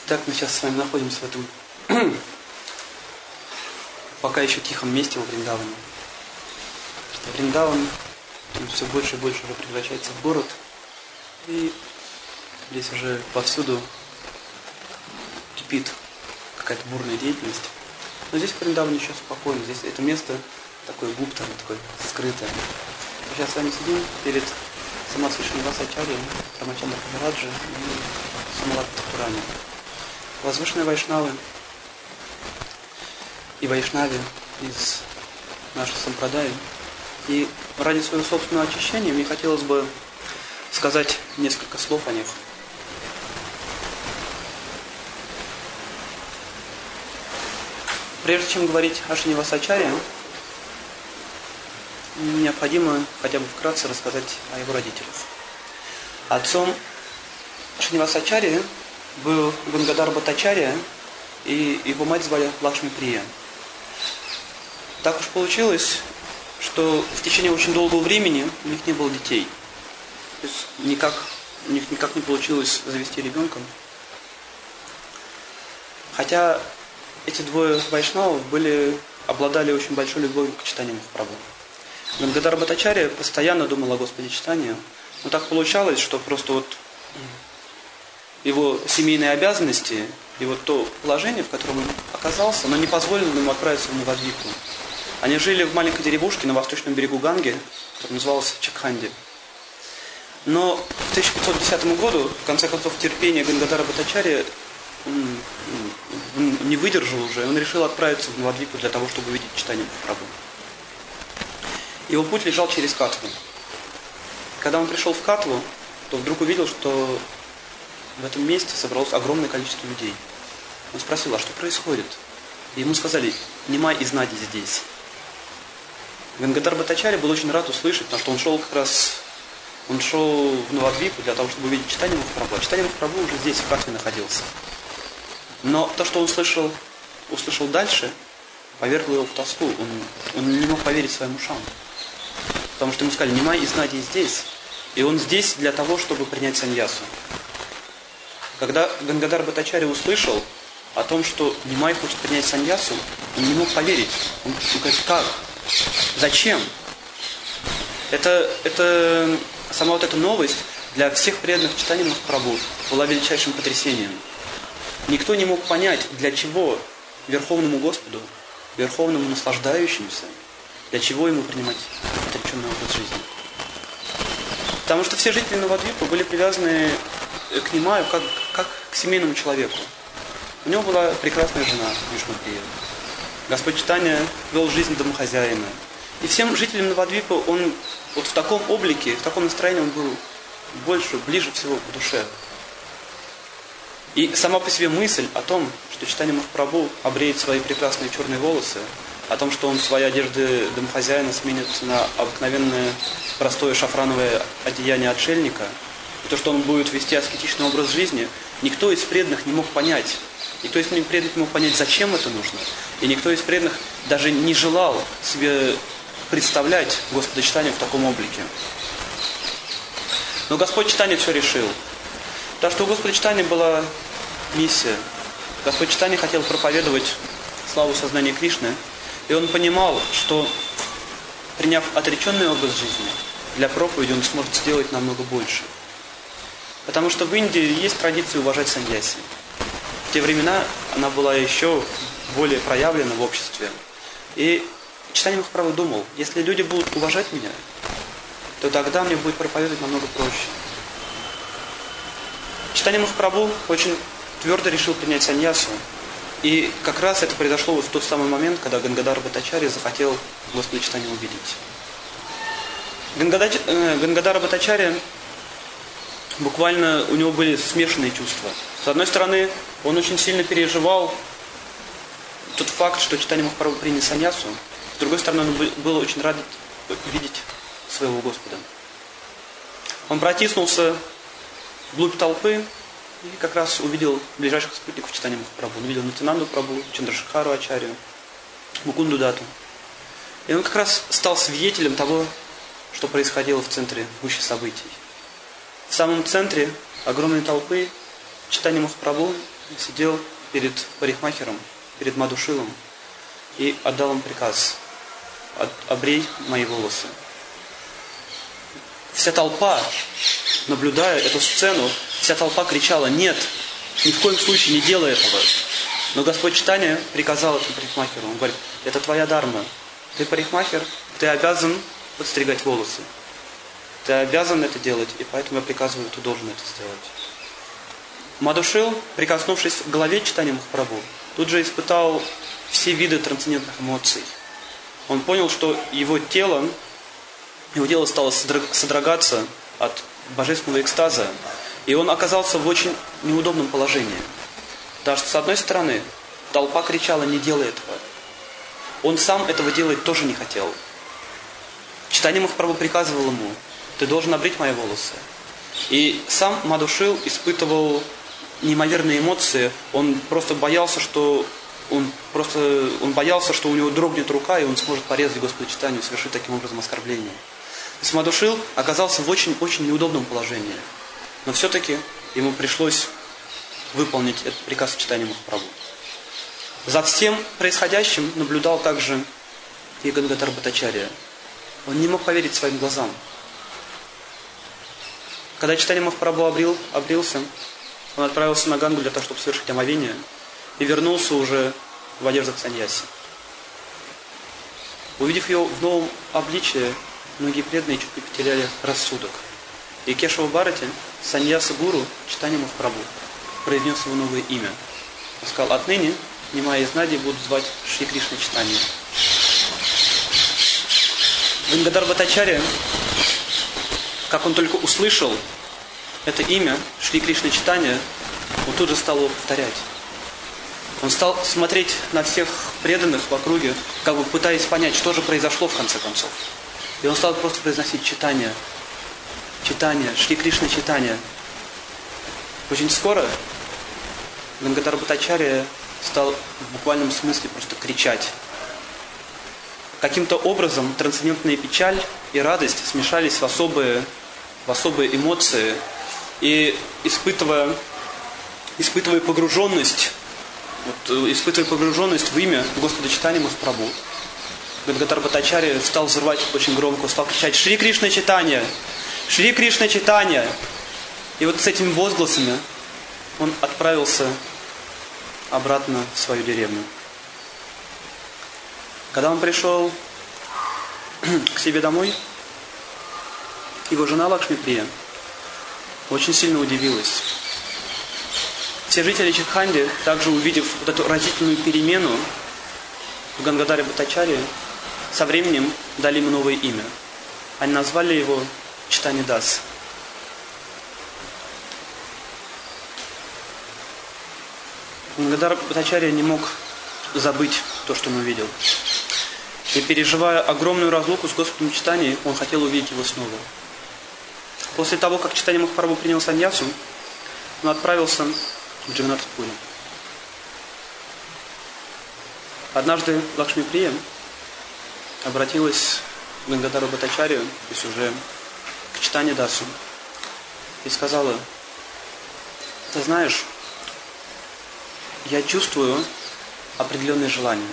Так, мы сейчас с вами находимся в этом пока еще тихом месте во Вриндаване. Вриндаван все больше и больше уже превращается в город. И здесь уже повсюду кипит какая-то бурная деятельность. Но здесь в Вриндаване еще спокойно. Здесь это место такое гуптарное, такое скрытое. Мы сейчас с вами сидим перед Самадхи Шринивасачарьей, Рамачандра Кавираджи и Самалат Тхакурани. Возвышенные вайшнавы и вайшнави из нашей сампрадаи. И ради своего собственного очищения мне хотелось бы сказать несколько слов о них. Прежде чем говорить о Шринивасачарье, необходимо хотя бы вкратце рассказать о его родителях. Отцом Шринивасачарьи был Гангадар Бхаттачарья, и его мать звали Лакшми Прия. Так уж получилось, что в течение очень долгого времени у них не было детей. То есть у них никак не получилось завести ребенка. Хотя эти двое вайшнавов обладали очень большой любовью к читанию Махапрабху. Гангадар Бхаттачарья постоянно думал о Господе читания, но так получалось, что просто его семейные обязанности и то положение, в котором он оказался, оно не позволило ему отправиться в Навадвипу. Они жили в маленькой деревушке на восточном берегу Ганги, которая называлась Чакханди. Но к 1510 году, в конце концов, терпение Гангадара Бхаттачарьи не выдержал уже, он решил отправиться в Навадвипу для того, чтобы увидеть читание Махапрабху. Его путь лежал через Катву. Когда он пришел в Катву, то вдруг увидел, что в этом месте собралось огромное количество людей. Он спросил, а что происходит? И ему сказали, Нимай и Знади здесь. Гангадар Бхаттачарья был очень рад услышать, потому что он шел в Навадвипу для того, чтобы увидеть читание Махапрабху. А читание Махапрабху уже здесь, в Катве, находился. Но то, что он услышал дальше, повергло его в тоску. Он не мог поверить своим ушам. Потому что ему сказали, Нимай и Знади здесь. И он здесь для того, чтобы принять саньясу. Когда Гангадар Бхаттачарья услышал о том, что Нимай хочет принять саньясу, он не мог поверить. Он говорит, как? Зачем? Сама эта новость для всех преданных читанием Махапрабху была величайшим потрясением. Никто не мог понять, для чего Верховному Господу, Верховному наслаждающемуся, для чего ему принимать отреченный образ жизни. Потому что все жители Навадвипа были привязаны к Нимаю как к семейному человеку. У него была прекрасная жена, Вишнуприя. Господь Чайтанья вел жизнь домохозяина. И всем жителям Навадвипа он в таком облике, в таком настроении он был ближе всего к душе. И сама по себе мысль о том, что Чайтанья Махапрабху обреет свои прекрасные черные волосы, о том, что он свои одежды домохозяина сменит на обыкновенное простое шафрановое одеяние отшельника, и то, что он будет вести аскетичный образ жизни, никто из преданных не мог понять. Никто из преданных не мог понять, зачем это нужно. И никто из преданных даже не желал себе представлять Господа Чайтанью в таком облике. Но Господь Чайтанья все решил. Потому что у Господа Чайтаньи была миссия. Господь Чайтанья хотел проповедовать славу сознания Кришны. И он понимал, что, приняв отреченный образ жизни, для проповеди он сможет сделать намного больше. Потому что в Индии есть традиция уважать саньяси. В те времена она была еще более проявлена в обществе. И Чайтанья Махапрабху думал, если люди будут уважать меня, то тогда мне будет проповедовать намного проще. Чайтанья Махапрабху очень твердо решил принять саньясу. И как раз это произошло в тот самый момент, когда Гангадар Бхаттачарья захотел Господа Чайтанью увидеть. Гангадар Бхаттачарья буквально у него были смешанные чувства. С одной стороны, он очень сильно переживал тот факт, что Чайтанья Махапрабху принял саньясу. С другой стороны, он был очень рад видеть своего Господа. Он протиснулся вглубь толпы и как раз увидел ближайших спутников Чайтаньи Махапрабху. Он увидел Нитьянанду Прабху, Чандрашекхару Ачарью, Мукунду Дату. И он как раз стал свидетелем того, что происходило в центре гуще событий. В самом центре огромной толпы Чайтанья Махапрабху сидел перед парикмахером, перед Мадушилом и отдал им приказ: обрей мои волосы. Вся толпа, наблюдая эту сцену, вся толпа кричала: нет, ни в коем случае не делай этого. Но Господь Чайтанья приказал этому парикмахеру. Он говорит: это твоя дарма. Ты парикмахер, ты обязан подстригать волосы. Ты обязан это делать, и поэтому я приказываю, ты должен это сделать. Мадушил, прикоснувшись к голове Чайтаньи Махапрабху, тут же испытал все виды трансцендентных эмоций. Он понял, что его тело стало содрогаться от божественного экстаза, и он оказался в очень неудобном положении. Потому что, с одной стороны, толпа кричала: не делай этого. Он сам этого делать тоже не хотел. Чайтанья Махапрабху приказывал ему: ты должен обрить мои волосы. И сам Мадушил испытывал неимоверные эмоции. Он просто боялся, что у него дрогнет рука, и он сможет порезать Господа Чайтанью и совершить таким образом оскорбление. То есть Мадушил оказался в очень-очень неудобном положении. Но все-таки ему пришлось выполнить этот приказ Чайтаньи Махапрабху. За всем происходящим наблюдал также и Гангадхар Бхаттачарья. Он не мог поверить своим глазам. Когда Чайтанья Махапрабху обрился, он отправился на Гангу для того, чтобы совершить омовение, и вернулся уже в одеждах саньяси. Увидев его в новом обличии, многие преданные чуть не потеряли рассудок. И Кешава Бхарати, саньяса-гуру Чайтанья Махапрабху, произнес его новое имя. Он сказал: отныне Нима и Знади будут звать Шри Кришна Чайтанья. Гангадхар Бхаттачарья, как он только услышал это имя, Шри Кришна Чайтанья, он тут же стал его повторять. Он стал смотреть на всех преданных в округе, как бы пытаясь понять, что же произошло в конце концов. И он стал просто произносить: Чайтанья, Чайтанья, Шри Кришна Чайтанья. Очень скоро Гангадхар Бхаттачарья стал в буквальном смысле просто кричать. Каким-то образом трансцендентная печаль и радость смешались в особые эмоции, и испытывая погруженность в имя Господа Чайтаньи Махапрабху, Гангадхар Бхаттачарья стал взрывать очень громко, стал кричать: Шри Кришна Чайтанья! Шри Кришна Чайтанья! И вот с этими возгласами он отправился обратно в свою деревню. Когда он пришел к себе домой, его жена Лакшми-прия очень сильно удивилась. Все жители Читханди, также увидев вот эту разительную перемену в Гангадхаре Бхаттачарье, со временем дали ему новое имя. Они назвали его Чайтанья Дас. Гангадхар Бхаттачарья не мог забыть то, что он увидел. И переживая огромную разлуку с Господом Чайтаньей, он хотел увидеть его снова. После того, как Чайтанья Махапрабху принял саньясу, он отправился в Джаганнатх-пури. Однажды Лакшми-прия обратилась к Гангадхару Бхаттачарью, то есть уже к Чайтанье Дасу, и сказала: ты знаешь, я чувствую определенные желания.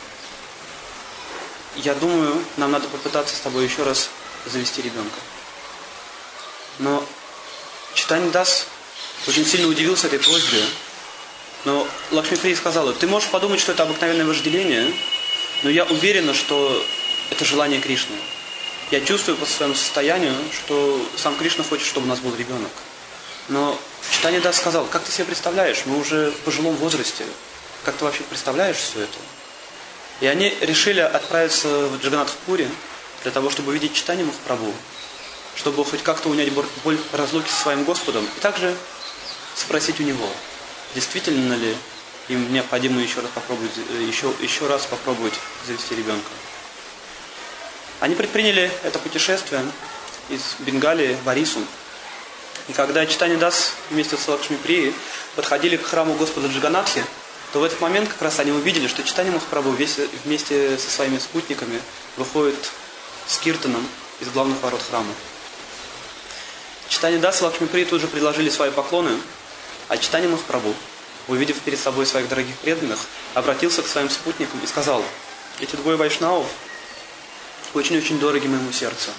Я думаю, нам надо попытаться с тобой еще раз завести ребенка. Но Чайтанья Дас очень сильно удивился этой просьбе. Но Лакшми-прия сказала: ты можешь подумать, что это обыкновенное вожделение, но я уверена, что это желание Кришны. Я чувствую по своему состоянию, что сам Кришна хочет, чтобы у нас был ребенок. Но Чайтанья Дас сказал: как ты себе представляешь? Мы уже в пожилом возрасте. Как ты вообще представляешь все это? И они решили отправиться в Джаганнатх-пури для того, чтобы увидеть Чайтанью Махапрабху, чтобы хоть как-то унять боль разлуки со своим Господом, и также спросить у него, действительно ли им необходимо еще раз попробовать завести ребенка. Они предприняли это путешествие из Бенгалии в Орису. И когда Чайтанья Дас вместе с Лакшми-прией подходили к храму Господа Джаганнатхи, то в этот момент как раз они увидели, что Чайтанья Махапрабху вместе со своими спутниками выходит с киртаном из главных ворот храма. Чайтанья Дас и Лакшми-прия тут же предложили свои поклоны, а Чайтанья Махапрабху увидев перед собой своих дорогих преданных, обратился к своим спутникам и сказал: эти двое вайшнавов очень-очень дороги моему сердцу.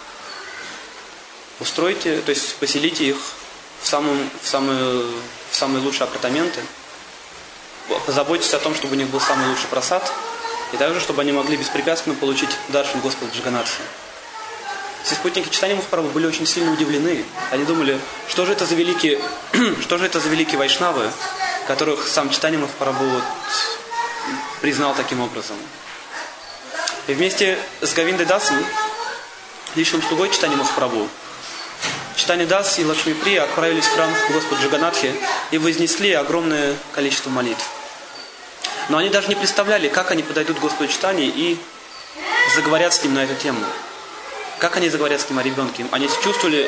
Устройте, то есть поселите их в самые лучшие апартаменты, позаботьтесь о том, чтобы у них был самый лучший прасад, и также, чтобы они могли беспрепятственно получить даршан Господа Джаганатха. Все спутники Чайтаньи Махапрабху были очень сильно удивлены. Они думали, что же это за великие вайшнавы, которых сам Чайтанья Махапрабху признал таким образом. И вместе с Говиндой Дасом, личным слугой Чайтаньи Махапрабху, Чайтанья Дас и Лакшми Прия отправились в храм Господа Джаганатхи и вознесли огромное количество молитв. Но они даже не представляли, как они подойдут к Господу Чайтанье и заговорят с ним на эту тему. Как они заговорят с ним о ребенке? Они чувствовали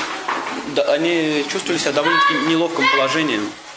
себя в довольно-таки неловком положении.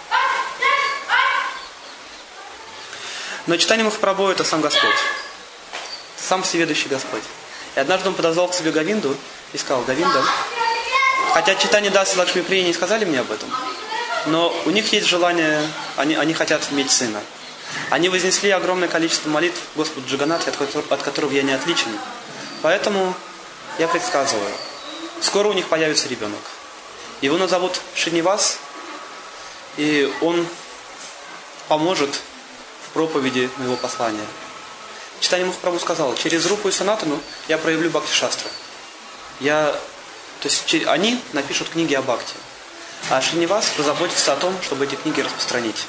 Но Чайтанья Махапрабху — это сам Господь. Сам всеведущий Господь. И однажды он подозвал к себе Говинду и сказал: Говинда, хотя Чайтанья Дас и Лакшми Прия не сказали мне об этом, но у них есть желание, они хотят иметь сына. Они вознесли огромное количество молитв Господу Джаганатхе, от которого я не отличен. Поэтому я предсказываю, скоро у них появится ребенок. Его назовут Шринивас, и он поможет в проповеди моего послания. Чайтанья Махапрабху сказал: через Рупу и Санатану я проявлю бхакти-шастру. Они напишут книги о бхакти, а Шринивас позаботится о том, чтобы эти книги распространить.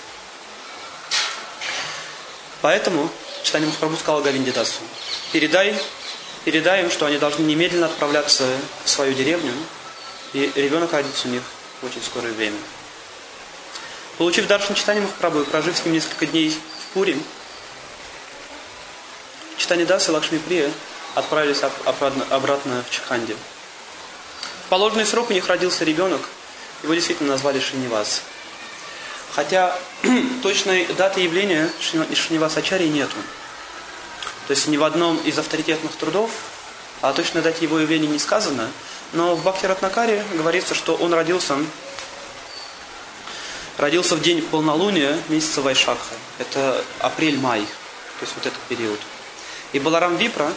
Поэтому Чайтанья Махапрабху сказал Говинде Дасу: передай им, что они должны немедленно отправляться в свою деревню, и ребенок родится у них в очень скорое время. Получив даршан Чайтаньи Махапрабху и прожив с ним несколько дней в Пури, Чайтанья Дас и Лакшми Прия отправились обратно в Чханди. В положенный срок у них родился ребенок, его действительно назвали Шринивас. Хотя точной даты явления Шринивасачарьи нету. То есть ни в одном из авторитетных трудов о точной дате его явления не сказано, но в Бхакти-Ратнакаре говорится, что он родился в день полнолуния месяца Вайшакха. Это апрель-май, то есть вот этот период. И Баларам Випра...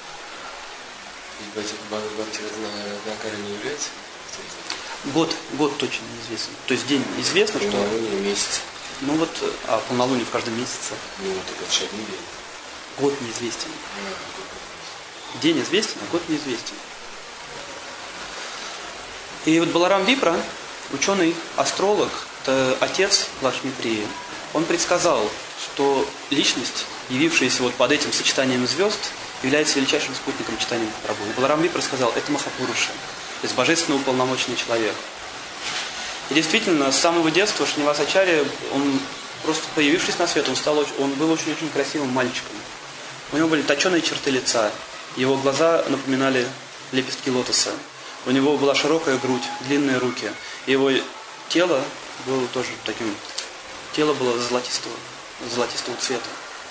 Бхакти-Ратнакара не является? Год точно неизвестен. То есть день известно, что... Полнолуние, месяц. Ну вот, полнолуние в каждом месяце. Ну, так это Шагнири. Год неизвестен. День известен, а год неизвестен. И вот Баларам Випра, ученый-астролог, это отец Лакшми Прии, он предсказал, что личность, явившаяся вот под этим сочетанием звезд, является величайшим спутником Чайтаньи Махапрабху. И Баларам Випра сказал: это Махапуруша, то есть божественно уполномоченный человек. И действительно, с самого детства Шринивасачарья, он просто появившись на свет, он был очень-очень красивым мальчиком. У него были точеные черты лица, его глаза напоминали лепестки лотоса. У него была широкая грудь, длинные руки. Его тело было тоже таким, тело было золотистого цвета.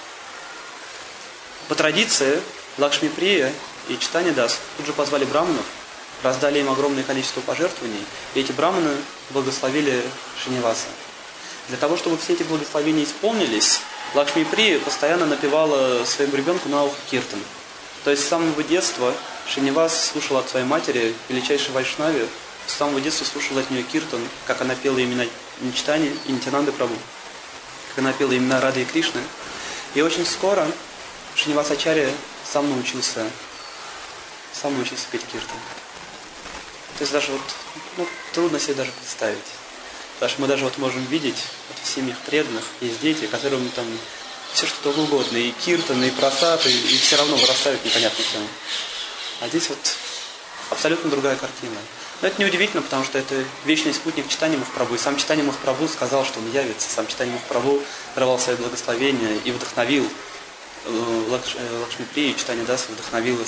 По традиции Лакшми Прия и Чайтанья Дас тут же позвали браманов, раздали им огромное количество пожертвований, и эти браманы благословили Шриниваса. Для того, чтобы все эти благословения исполнились, Лакшми Прия постоянно напевала своему ребенку на ухо киртан. То есть с самого детства Шринивас слушал от своей матери, величайшей вайшнави, с самого детства слушал от нее киртан, как она пела имена Чайтаньи и Нитьянанды Прабху, как она пела имена Рады и Кришны. И очень скоро Шринивасачарья сам научился петь киртан. То есть даже трудно себе даже представить. Потому что мы даже можем видеть в семьях преданных есть дети, которым там все что угодно, и киртан, и прасад, и все равно вырастают непонятно чем. А здесь абсолютно другая картина. Но это неудивительно, потому что это вечный спутник Чайтаньи Махапрабху. И сам Чайтанья Махапрабху сказал, что он явится. Сам Чайтанья Махапрабху даровал свои благословения и вдохновил Лакшми Прию и Чайтанья Дас, вдохновил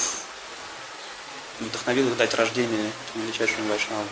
их дать рождение этому величайшему вайшнаву.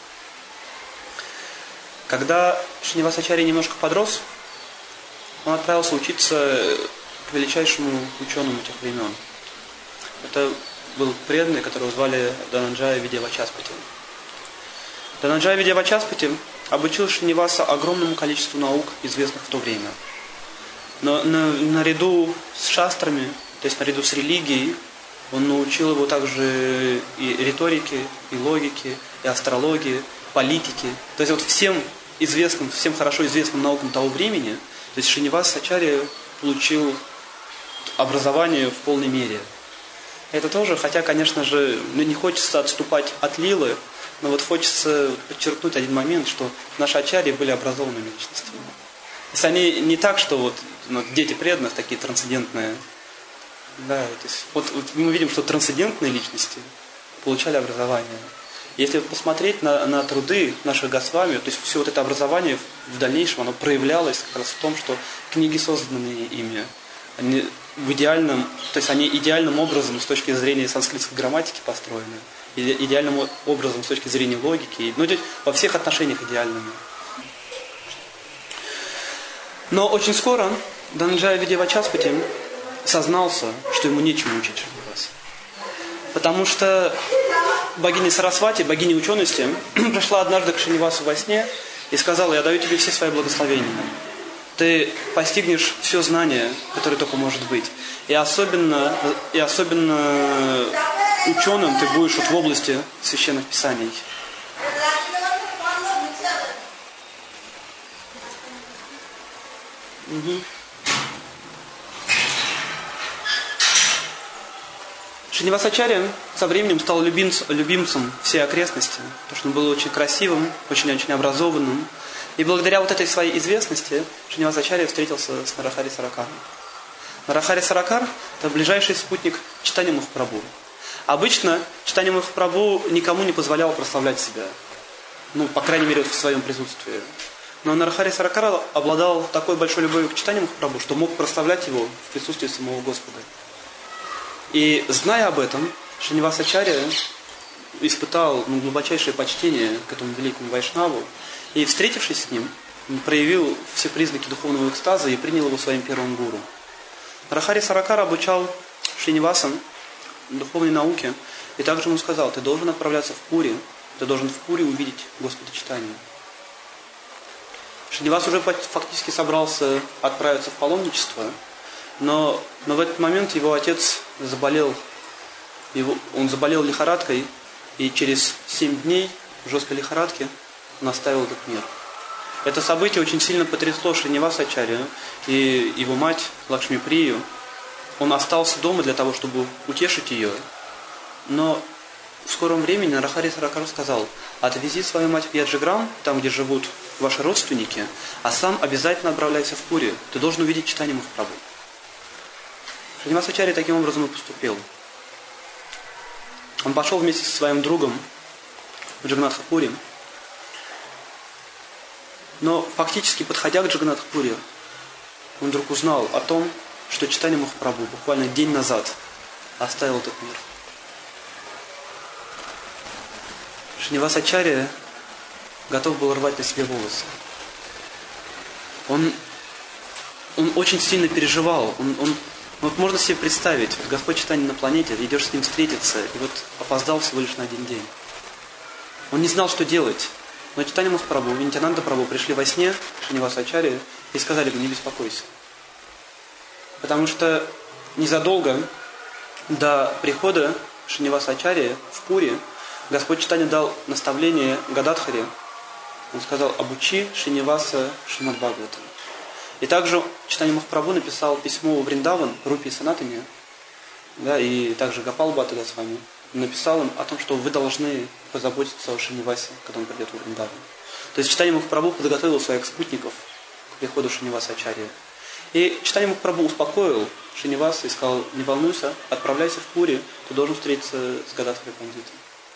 Когда Шринивасачарья немножко подрос, он отправился учиться к величайшему ученому тех времен. Это был преданный, которого звали Дананджая Видьявачаспати. Дананджая Видьявачаспати обучил Шриниваса огромному количеству наук, известных в то время. Но наряду с шастрами, то есть наряду с религией, он научил его также и риторике, и логике, и астрологии, политике. То есть вот всем известным, всем хорошо известным наукам того времени, то есть Шриниваса Ачарья получил образование в полной мере. Это тоже, хотя, конечно же, не хочется отступать от лилы, но вот хочется подчеркнуть один момент, что наши ачарьи были образованными личностями. То есть они не так, что вот дети преданных такие трансцендентные. Да, то есть вот мы видим, что трансцендентные личности получали образование. Если посмотреть на труды наших Госвами, то есть все вот это образование в дальнейшем, оно проявлялось как раз в том, что книги, созданные ими, они в идеальном, то есть они идеальным образом с точки зрения санскритской грамматики построены, идеальным образом с точки зрения логики, ну, во всех отношениях идеальными. Но очень скоро Дхананджая Видьявачаспати сознался, что ему нечему учить Шриниваса. Потому что богиня Сарасвати, богиня учености, пришла однажды к Шринивасу во сне и сказала: я даю тебе все свои благословения. Ты постигнешь все знание, которое только может быть. И особенно ученым ты будешь вот в области священных писаний. Угу. Шриниваса Ачарья со временем стал любимцем всей окрестности, потому что он был очень красивым, очень образованным. И благодаря вот этой своей известности Шриниваса Ачарья встретился с Нарахари Саракаром. Нарахари Саракар – это ближайший спутник Чайтанья Махапрабху. Обычно Чайтанья Махапрабху никому не позволял прославлять себя, ну, по крайней мере, в своем присутствии. Но Нарахари Саракар обладал такой большой любовью к Чайтанье Махапрабху, что мог прославлять его в присутствии самого Господа. И зная об этом, Шриниваса Ачарья испытал глубочайшее почтение к этому великому вайшнаву, и, встретившись с ним, проявил все признаки духовного экстаза и принял его своим первым гуру. Нарахари Саракар обучал Шриниваса духовной науке, и также ему сказал: ты должен отправляться в Пури, ты должен в Пури увидеть Господа Чайтанью. Шринивас уже фактически собрался отправиться в паломничество, но в этот момент его отец заболел. Он заболел лихорадкой, и через 7 дней в жесткой лихорадке он оставил этот мир. Это событие очень сильно потрясло Шриниваса Ачарью и его мать Лакшми Прию. Он остался дома для того, чтобы утешить ее. Но в скором времени Нарахари Саракар сказал: отвези свою мать в Яджиграм, там, где живут ваши родственники, а сам обязательно отправляйся в Пури. Ты должен увидеть Чайтанью Махапрабху. Шриниваса Ачарья таким образом и поступил. Он пошел вместе со своим другом в Джаганнатха-Пури. Но фактически, подходя к Джаганнатха-Пури, он вдруг узнал о том, что Чайтанья Махапрабху буквально день назад оставил этот мир. Шриниваса Ачарья готов был рвать на себе волосы. Он очень сильно переживал. Вот можно себе представить, вот Господь Чайтанья на планете, идешь с ним встретиться, и вот опоздал всего лишь на один день. Он не знал, что делать. Но Чайтанья Махапрабху и Нитьянанда Прабху пришли во сне к Шринивасу Ачарье и сказали ему: не беспокойся. Потому что незадолго до прихода Шриниваса Ачарьи в Пури Господь Чайтанья дал наставление Гададхаре. Он сказал: обучи Шриниваса Шримад Бхагаватам. И также Чайтанья Махапрабху написал письмо в Вриндаван, Рупи и Санатане, да, и также Гопал Бхатта Госвами написал им о том, что вы должны позаботиться о Шринивасе, когда он придет в Вриндаван. То есть Чайтанья Махапрабху подготовил своих спутников к приходу Шриниваса Ачарьи. И Чайтанья Махапрабху успокоил Шриниваса и сказал: не волнуйся, отправляйся в Пури, ты должен встретиться с Гададхарой Пандитом.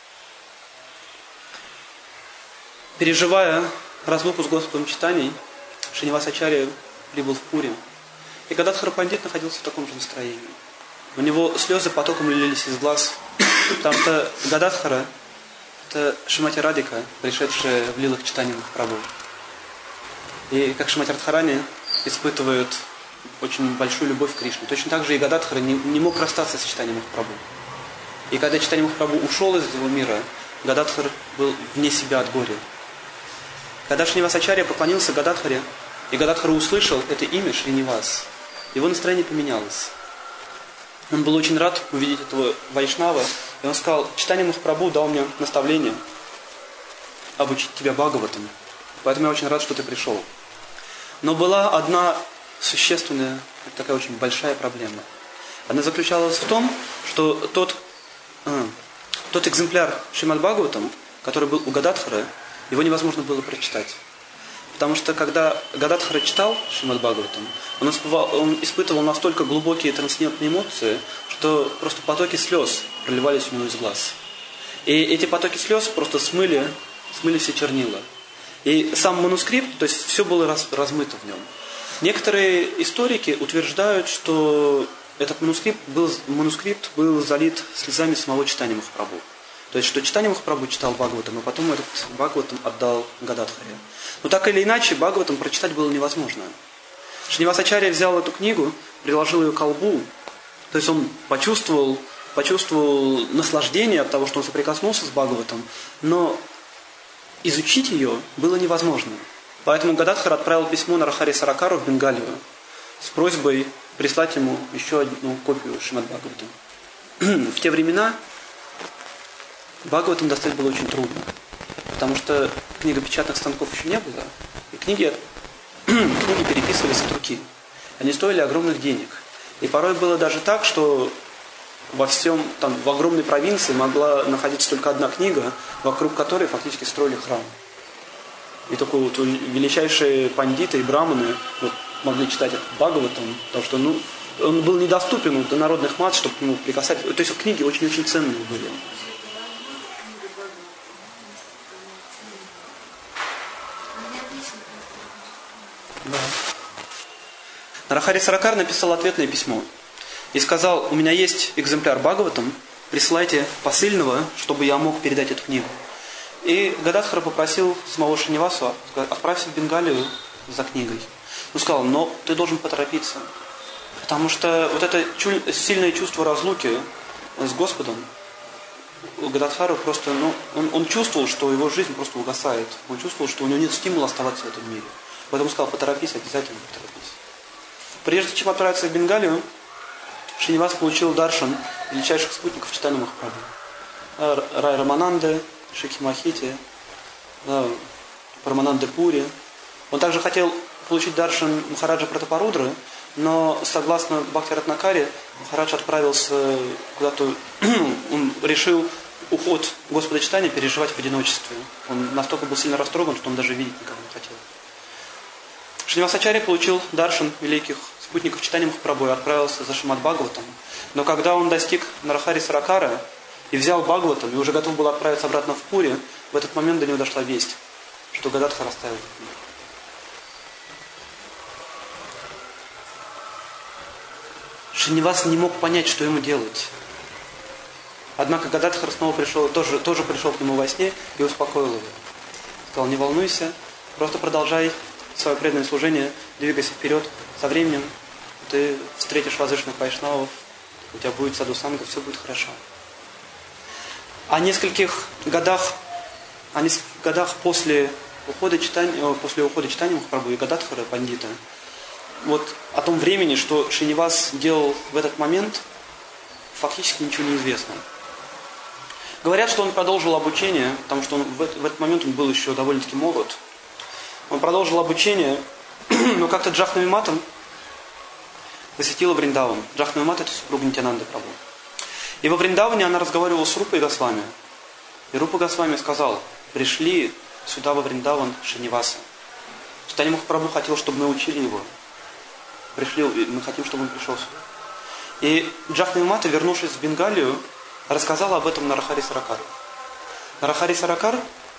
Переживая разлуку с Господом Чайтаньей, Шриниваса Ачарья прибыл в Пури. И Гададхара Пандит находился в таком же настроении. У него слезы потоком лились из глаз, потому что Гададхара – это Шримати Радика, пришедшая в лилах Чайтаньи Махапрабху. И как Шримати Радхарани испытывают очень большую любовь к Кришне, точно так же и Гададхара не мог расстаться с Чайтаньей Махапрабху. И когда Чайтанья Махапрабху ушел из этого мира, Гададхар был вне себя от горя. Когда Шринивасачарья поклонился Гададхаре, и Гададхара услышал это имя Шринивас, его настроение поменялось. Он был очень рад увидеть этого Вайшнава, и он сказал: Чайтанья Махапрабху дал мне наставление обучить тебя Бхагаватам, поэтому я очень рад, что ты пришел. Но была одна существенная, такая очень большая проблема. Она заключалась в том, что тот экземпляр Шримад Бхагаватам, который был у Гададхара, его невозможно было прочитать. Потому что когда Гададхара читал Шримад Бхагаватам, он испытывал настолько глубокие трансцендентные эмоции, что просто потоки слез проливались у него из глаз. И эти потоки слез просто смыли все чернила. И сам манускрипт, то есть все было размыто в нем. Некоторые историки утверждают, что этот манускрипт был залит слезами самого Чайтаньи Махапрабху. То есть, что Чайтанья Махапрабху читал Бхагаватам, а потом этот Бхагаватам отдал Гададхаре. Но так или иначе, Бхагаватам прочитать было невозможно. Шринивасачарья взял эту книгу, приложил ее к колбу, то есть он почувствовал наслаждение от того, что он соприкоснулся с Бхагаватам, но изучить ее было невозможно. Поэтому Гададхар отправил письмо Нарахари Саракару в Бенгалию с просьбой прислать ему еще одну копию Шримад Бхагаватам. В те времена Бхагаватам достать было очень трудно, потому что книгопечатных станков еще не было, и книги переписывались от руки. Они стоили огромных денег. И порой было даже так, что в огромной провинции могла находиться только одна книга, вокруг которой фактически строили храм. И только величайшие пандиты и браманы могли читать этот Бхагаватам, потому что он был недоступен до народных масс, чтобы к нему прикасаться. То есть книги очень-очень ценные были. Да. Нарахари Саракар написал ответное письмо и сказал: у меня есть экземпляр Бхагаватам, присылайте посыльного, чтобы я мог передать эту книгу. И Гададхара попросил самого Шринивасу: отправься в Бенгалию за книгой. Он сказал: но ты должен поторопиться, потому что вот это сильное чувство разлуки с Господом, у Гададхара просто, он чувствовал, что его жизнь просто угасает. Он чувствовал, что у него нет стимула оставаться в этом мире. Поэтому сказал: поторопись, обязательно поторопись. Прежде чем отправиться в Бенгалию, Шринивас получил даршан величайших спутников Чайтаньи Махапрабху. Рай Рамананды, Шикхи Махити, Парамананды Пури. Он также хотел получить даршан Махараджа Пратапарудры, но согласно Бхакти Ратнакаре, Махарадж отправился куда-то, он решил уход Господа Чайтаньи переживать в одиночестве. Он настолько был сильно растроган, что он даже видеть никого не хотел. Шринивасачарья получил даршан великих спутников Чайтаньи Махапрабху и отправился за Шримад Бхагаватам. Но когда он достиг Нарахари Саракара и взял Бхагаватам, и уже готов был отправиться обратно в Пури, в этот момент до него дошла весть, что Гададхар оставил книгу. Шринивас не мог понять, что ему делать. Однако Гададхар снова пришел, тоже пришел к нему во сне и успокоил его. Сказал: не волнуйся, просто продолжай свое преданное служение, двигайся вперед. Со временем ты встретишь возвышенных вайшнавов, у тебя будет саду-санга, все будет хорошо. О нескольких годах после ухода Чайтаньи Махапрабху и Гададхара Пандита, вот о том времени, что Шринивас делал в этот момент, фактически ничего не известно. Говорят, что он продолжил обучение, потому что в этот момент он был еще довольно-таки молод. Он продолжил обучение, но как-то Джахнави Мата посетила Вриндаван. Джахнави Мата — это супруга Нитьянанды Прабху. И во Вриндаване она разговаривала с Рупой Госвами. И Рупа Госвами сказал: пришли сюда во Вриндаван Шриниваса. Чайтанья Махапрабху хотел, чтобы мы учили его. Мы хотим, чтобы он пришел сюда. И Джахнави Мата, вернувшись в Бенгалию, рассказала об этом Нарахари Саракару. Нарахари Саракар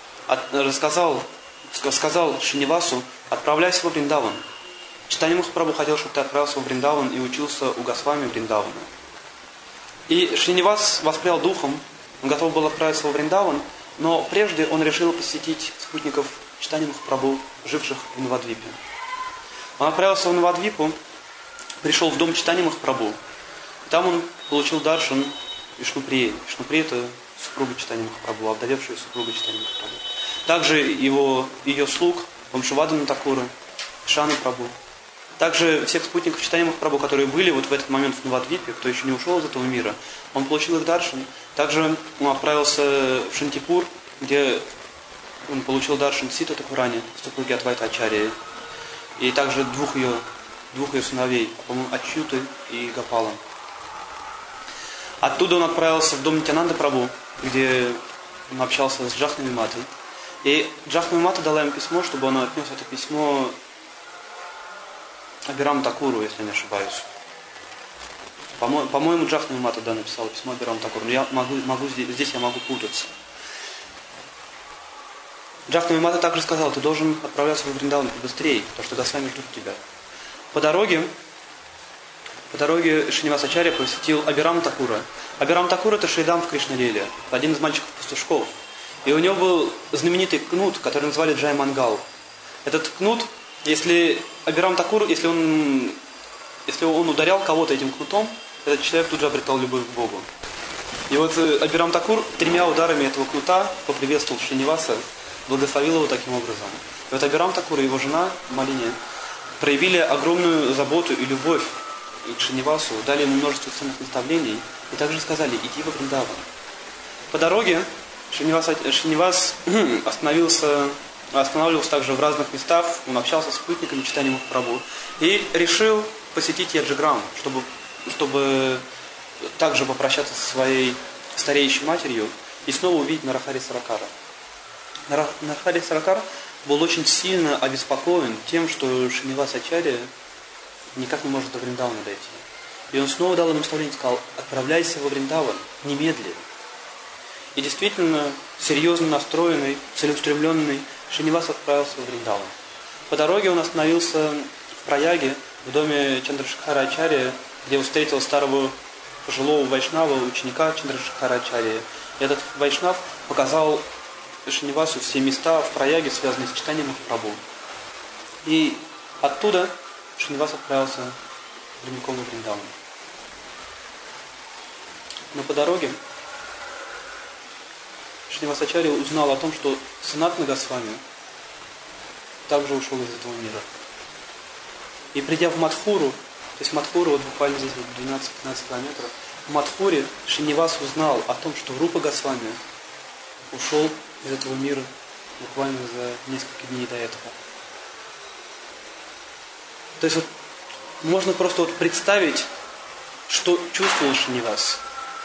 сказал Шринивасу: отправляйся во Вриндаван. Чайтанья Махапрабху хотел, чтобы ты отправился во Вриндаван и учился у Госвами Вриндавана. И Шринивас воспрял духом, он готов был отправиться во Вриндаван, но прежде он решил посетить спутников Чайтаньи Махапрабху, живших в Навадвипе. Он отправился в Навадвипу, пришел в дом Чайтаньи Махапрабху. Там он получил даршан Вишнуприи. Вишнуприя — это супруга Чайтаньи Махапрабху, овдовевшая супруга Чайтаньи Махапрабху. Также ее слуг, Вамшивадана Такура, Шаны Прабху. Также всех спутников читания Махапрабху, которые были вот в этот момент в Навадвипе, кто еще не ушел из этого мира, он получил их даршан. Также он отправился в Шантипур, где он получил даршан Сита Такурани, Ступаги Адвайта Ачарьи, и также двух ее сыновей, по-моему, Ачюты и Гапала. Оттуда он отправился в дом Нитянанды Прабху, где он общался с Джахнами Матой. И Джахнами Мата дала ему письмо, чтобы он отнес это письмо Абирам Такуру, если не ошибаюсь. По-моему, Джахнами Мата написала письмо Абирам Такуру, но я здесь я могу путаться. Джахнами Мата также сказал: ты должен отправляться во Вриндаван побыстрее, потому что Госвами ждут тебя. По дороге Шринивас Ачарья посетил Абирам Такура. Абирам Такур — это Шридам в Кришналиле, один из мальчиков-пастушков. И у него был знаменитый кнут, который назвали Джай Мангал. Этот кнут, если Абирам Такур, если он ударял кого-то этим кнутом, этот человек тут же обретал любовь к Богу. И вот Абирам Такур 3 ударами этого кнута поприветствовал Шриниваса, благословил его таким образом. И вот Абирам Такур и его жена Малине проявили огромную заботу и любовь к Шринивасу, дали ему множество ценных наставлений и также сказали: иди во Вриндаван. По дороге Шринивас останавливался также в разных местах, он общался с спутниками читания Махапрабху и решил посетить Яджиграм, чтобы также попрощаться со своей стареющей матерью и снова увидеть Нарахари Саракара. Нарахари Саракар был очень сильно обеспокоен тем, что Шринивас Ачарья никак не может до Вриндавана дойти. И он снова дал ему наставление, сказал: отправляйся во Вриндаван, немедленно. И действительно, серьезно настроенный, целеустремленный, Шринивас отправился во Вриндаван. По дороге он остановился в Праяге, в доме Чандрашекхара Ачарьи, где он встретил старого пожилого вайшнава, ученика Чандрашекхара Ачарьи. И этот вайшнав показал Шринивасу все места в Праяге, связанные с читанием Махапрабху. И оттуда Шринивас отправился прямиком во Вриндаван. Но по дороге Шринивас Ачарья узнал о том, что Санатана Госвами также ушел из этого мира. И придя в Мадхуру, то есть Мадхура, вот буквально здесь вот 12-15 километров, в Мадхуре Шринивас узнал о том, что Рупа Госвами ушел из этого мира буквально за несколько дней до этого. То есть вот можно просто вот представить, что чувствовал Шринивас.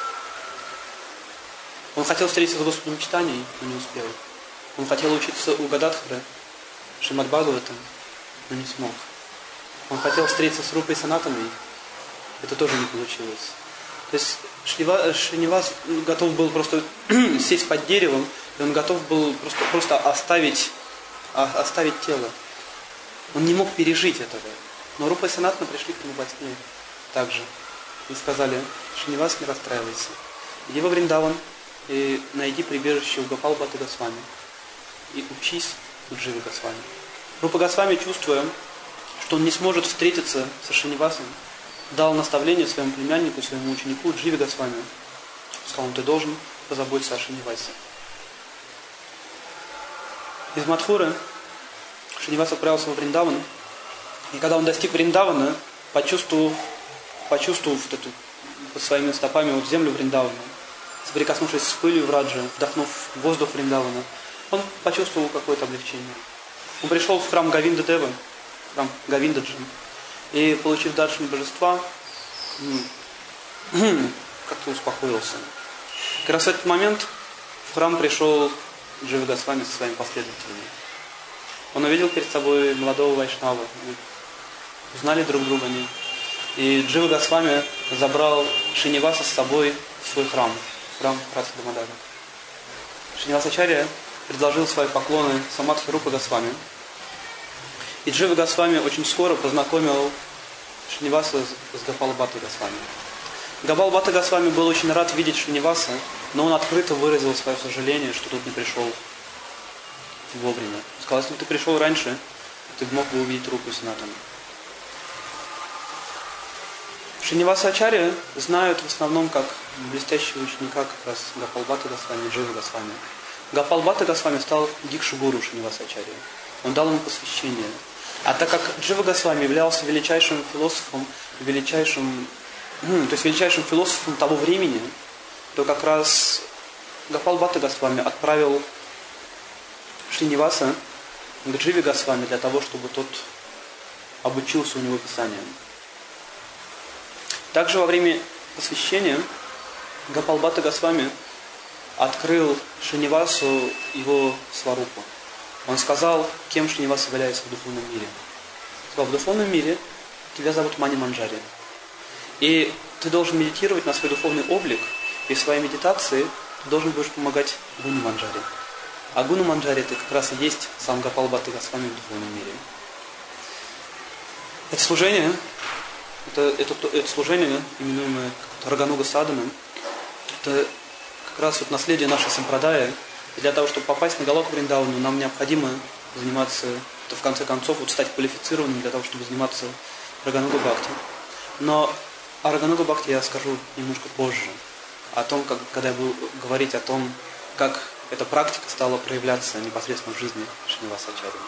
Он хотел встретиться с Господом читаний, но не успел. Он хотел учиться у Гададхара, Шримад Бхагаватам, но не смог. Он хотел встретиться с Рупой Санатаной, это тоже не получилось. То есть Шринивас готов был просто сесть под деревом, и он готов был просто оставить тело. Он не мог пережить этого. Но Рупа и Санатана пришли к нему во сне также. И сказали: Шринивас, не расстраивайся. Иди во Вриндаван и найди прибежище у Гопал Бхатты Госвами. И учись у Дживы Госвами. Рупа Госвами, чувствуя, что он не сможет встретиться со Шринивасом, дал наставление своему племяннику, своему ученику Дживе Госвами. Сказал: ты должен позаботиться о Шринивасе. Из Мадхуры Шринивас отправился во Вриндаван. И когда он достиг Вриндавана, почувствовав эту, под своими стопами вот землю Вриндавана, соприкоснувшись с пылью Враджи, вдохнув воздух Вриндавана, он почувствовал какое-то облегчение. Он пришел в храм Говинда Девы, храм Говиндаджи, и, получив даршан божества, как-то успокоился. Как раз в этот момент в храм пришел Джива Госвами со своими последователями. Он увидел перед собой молодого вайшнава. Узнали друг друга они. И Джива Госвами забрал Шриниваса с собой в свой храм Радха Дамодара. Шринивас Ачарья предложил свои поклоны Самадхи Рупа Госвами. И Джива Госвами очень скоро познакомил Шриниваса с Гопал Бхаттой Госвами. Гопал Бхатта Госвами был очень рад видеть Шриниваса, но он открыто выразил свое сожаление, что тут не пришел вовремя. Сказал: если бы ты пришел раньше, ты мог бы увидеть Рупу и Санатану. Шриниваса Ачарья знают в основном как блестящего ученика как раз Гопал Бхатты Госвами, Дживы Госвами. Гопал Бхатта Госвами стал Дикшу-гуру Шринивасачарьи. Он дал ему посвящение. А так как Джива Госвами являлся величайшим философом, величайшим философом того времени, то как раз Гопал Бхатта Госвами отправил Шриниваса к Дживе Госвами для того, чтобы тот обучился у него писанием. Также во время посвящения Гопал Бхатта Госвами открыл Шринивасу его сварупу. Он сказал, кем Шриниваса является в духовном мире. Сказал, в духовном мире тебя зовут Мани Манджари. И ты должен медитировать на свой духовный облик, и в своей медитации ты должен будешь помогать Гуну Манджари. А Гуну Манджари это как раз и есть сам Гопал Бхатта Госвами в духовном мире. Это служение, именуемое Рагануга Садхана, это как раз вот наследие нашей сампрадая. И для того, чтобы попасть на Галоку Вриндавану, нам необходимо заниматься, в конце концов, стать квалифицированным для того, чтобы заниматься Рагануга Бхакти. Но о Рагануга Бхакти я скажу немножко позже. О том, когда я буду говорить о том, как эта практика стала проявляться непосредственно в жизни Шринивасачарьи.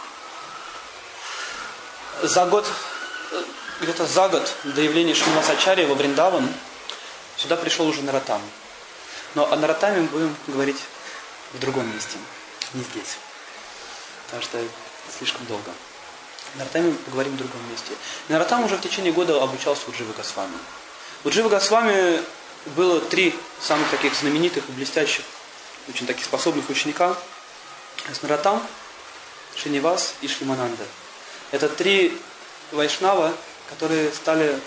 Где-то за год до явления Шринивасачарьи во Вриндаван сюда пришел уже Нароттама. Но о Нароттаме мы будем говорить в другом месте, не здесь. Потому что слишком долго. О Нароттаме мы поговорим в другом месте. Нароттама уже в течение года обучался у Дживы Госвами. У Дживы Госвами было 3 самых таких знаменитых и блестящих, очень таких способных ученика. Нароттам, Шринивас и Шримананда. Это 3 вайшнава, которые стали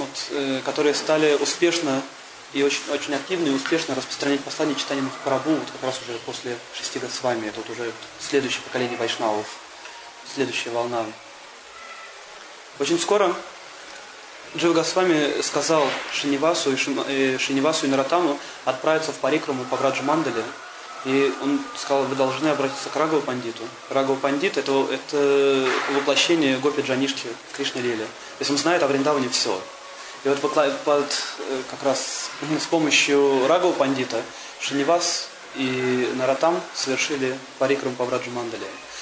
успешно и очень активно и успешно распространять послание читания Махапрабху, вот как раз уже после 6 Госвами. Это вот уже следующее поколение вайшнавов, следующая волна. Очень скоро Джива Госвами сказал Шринивасу и Нароттаму отправиться в парикраму по Враджа-мандале. И он сказал, вы должны обратиться к Рагава Пандиту. Рагава Пандит это воплощение Гопи Джанишки в Кришна-лиле. То есть он знает о Вриндаване все. И вот как раз с помощью Рагава Пандита Шринивас и Нароттам совершили парикраму по Враджа-мандале.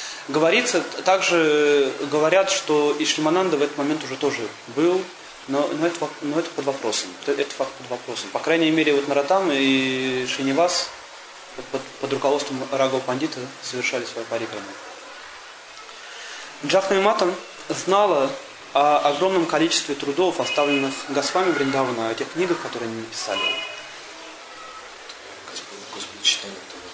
Говорят, что и Шримананда в этот момент уже тоже был, но это под вопросом. Это факт под вопросом. По крайней мере, вот Нароттам и Шринивас под руководством Рагава Пандита совершали свою парикраму. Джахнами Мата знала о огромном количестве трудов, оставленных Госвами Вриндавана, о тех книгах, которые они написали. Господи, читали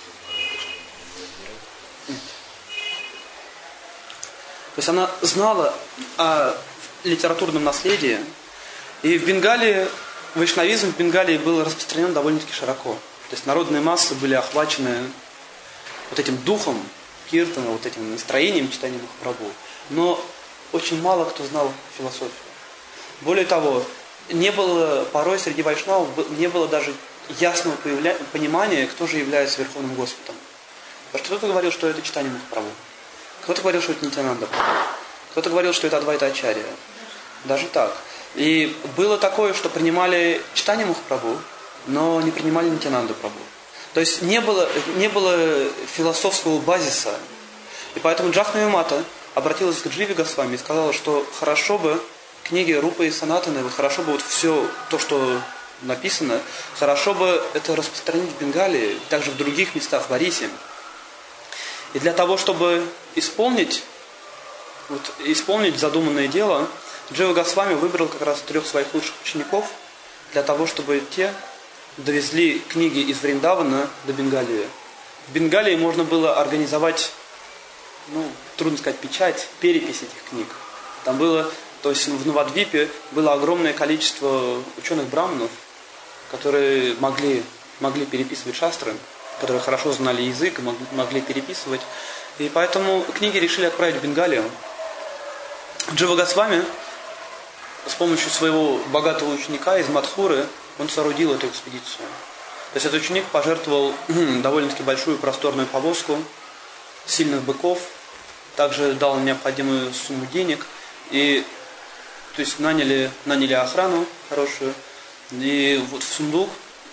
То есть она знала о литературном наследии, и в Бенгалии, вайшнавизм в Бенгалии был распространен довольно-таки широко. То есть народные массы были охвачены вот этим духом киртана, вот этим настроением читания Махапрабху. Но очень мало кто знал философию. Более того, порой среди вайшнавов не было даже ясного понимания, кто же является Верховным Господом. Потому что кто-то говорил, что это читание Махапрабху. Кто-то говорил, что это Нитьянанда Прабху. Кто-то говорил, что это Адвайта Ачарья. Даже так. И было такое, что принимали читание Махапрабху, но не принимали Нитьянанду Прабху. То есть не было философского базиса. И поэтому Джахнами Мата обратилась к Дживе Госвами и сказала, что хорошо бы книги Рупы и Санатаны, хорошо бы все то, что написано, хорошо бы это распространить в Бенгалии, также в других местах, в Орисе. И для того, чтобы исполнить задуманное дело, Джива Госвами выбрал как раз 3 своих лучших учеников для того, чтобы те довезли книги из Вриндавана до Бенгалии. В Бенгалии можно было организовать, трудно сказать, перепись этих книг. Там то есть в Навадвипе было огромное количество ученых-браманов, которые могли переписывать шастры, которые хорошо знали язык и могли переписывать. И поэтому книги решили отправить в Бенгалию. Джива Госвами с помощью своего богатого ученика из Мадхуры он соорудил эту экспедицию. То есть этот ученик пожертвовал довольно-таки большую просторную повозку, сильных быков, также дал необходимую сумму денег, и то есть наняли охрану хорошую, и вот в сундук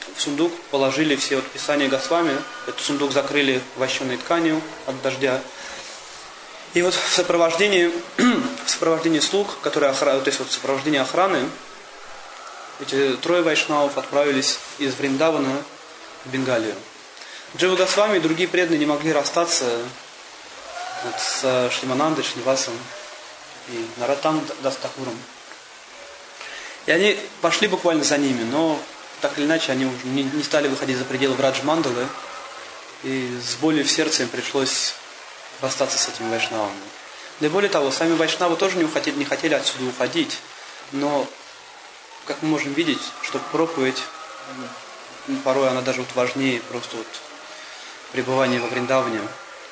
в сундук положили все вот писания Госвами. Этот сундук закрыли вощеной тканью от дождя. И вот в сопровождении слуг, которые то есть вот в сопровождении охраны, эти трое вайшнавов отправились из Вриндавана в Бенгалию. Джива Госвами и другие преданные не могли расстаться вот с Шриманандой, Шринивасом и Наратам Дастакуром. И они пошли буквально за ними, но так или иначе они уже не стали выходить за пределы Браджмандалы, и с болью в сердце им пришлось расстаться с этими вайшнавами. Да и более того, сами вайшнавы тоже не хотели отсюда уходить, но, как мы можем видеть, что проповедь, порой она даже вот важнее просто вот пребывания во Вриндаване.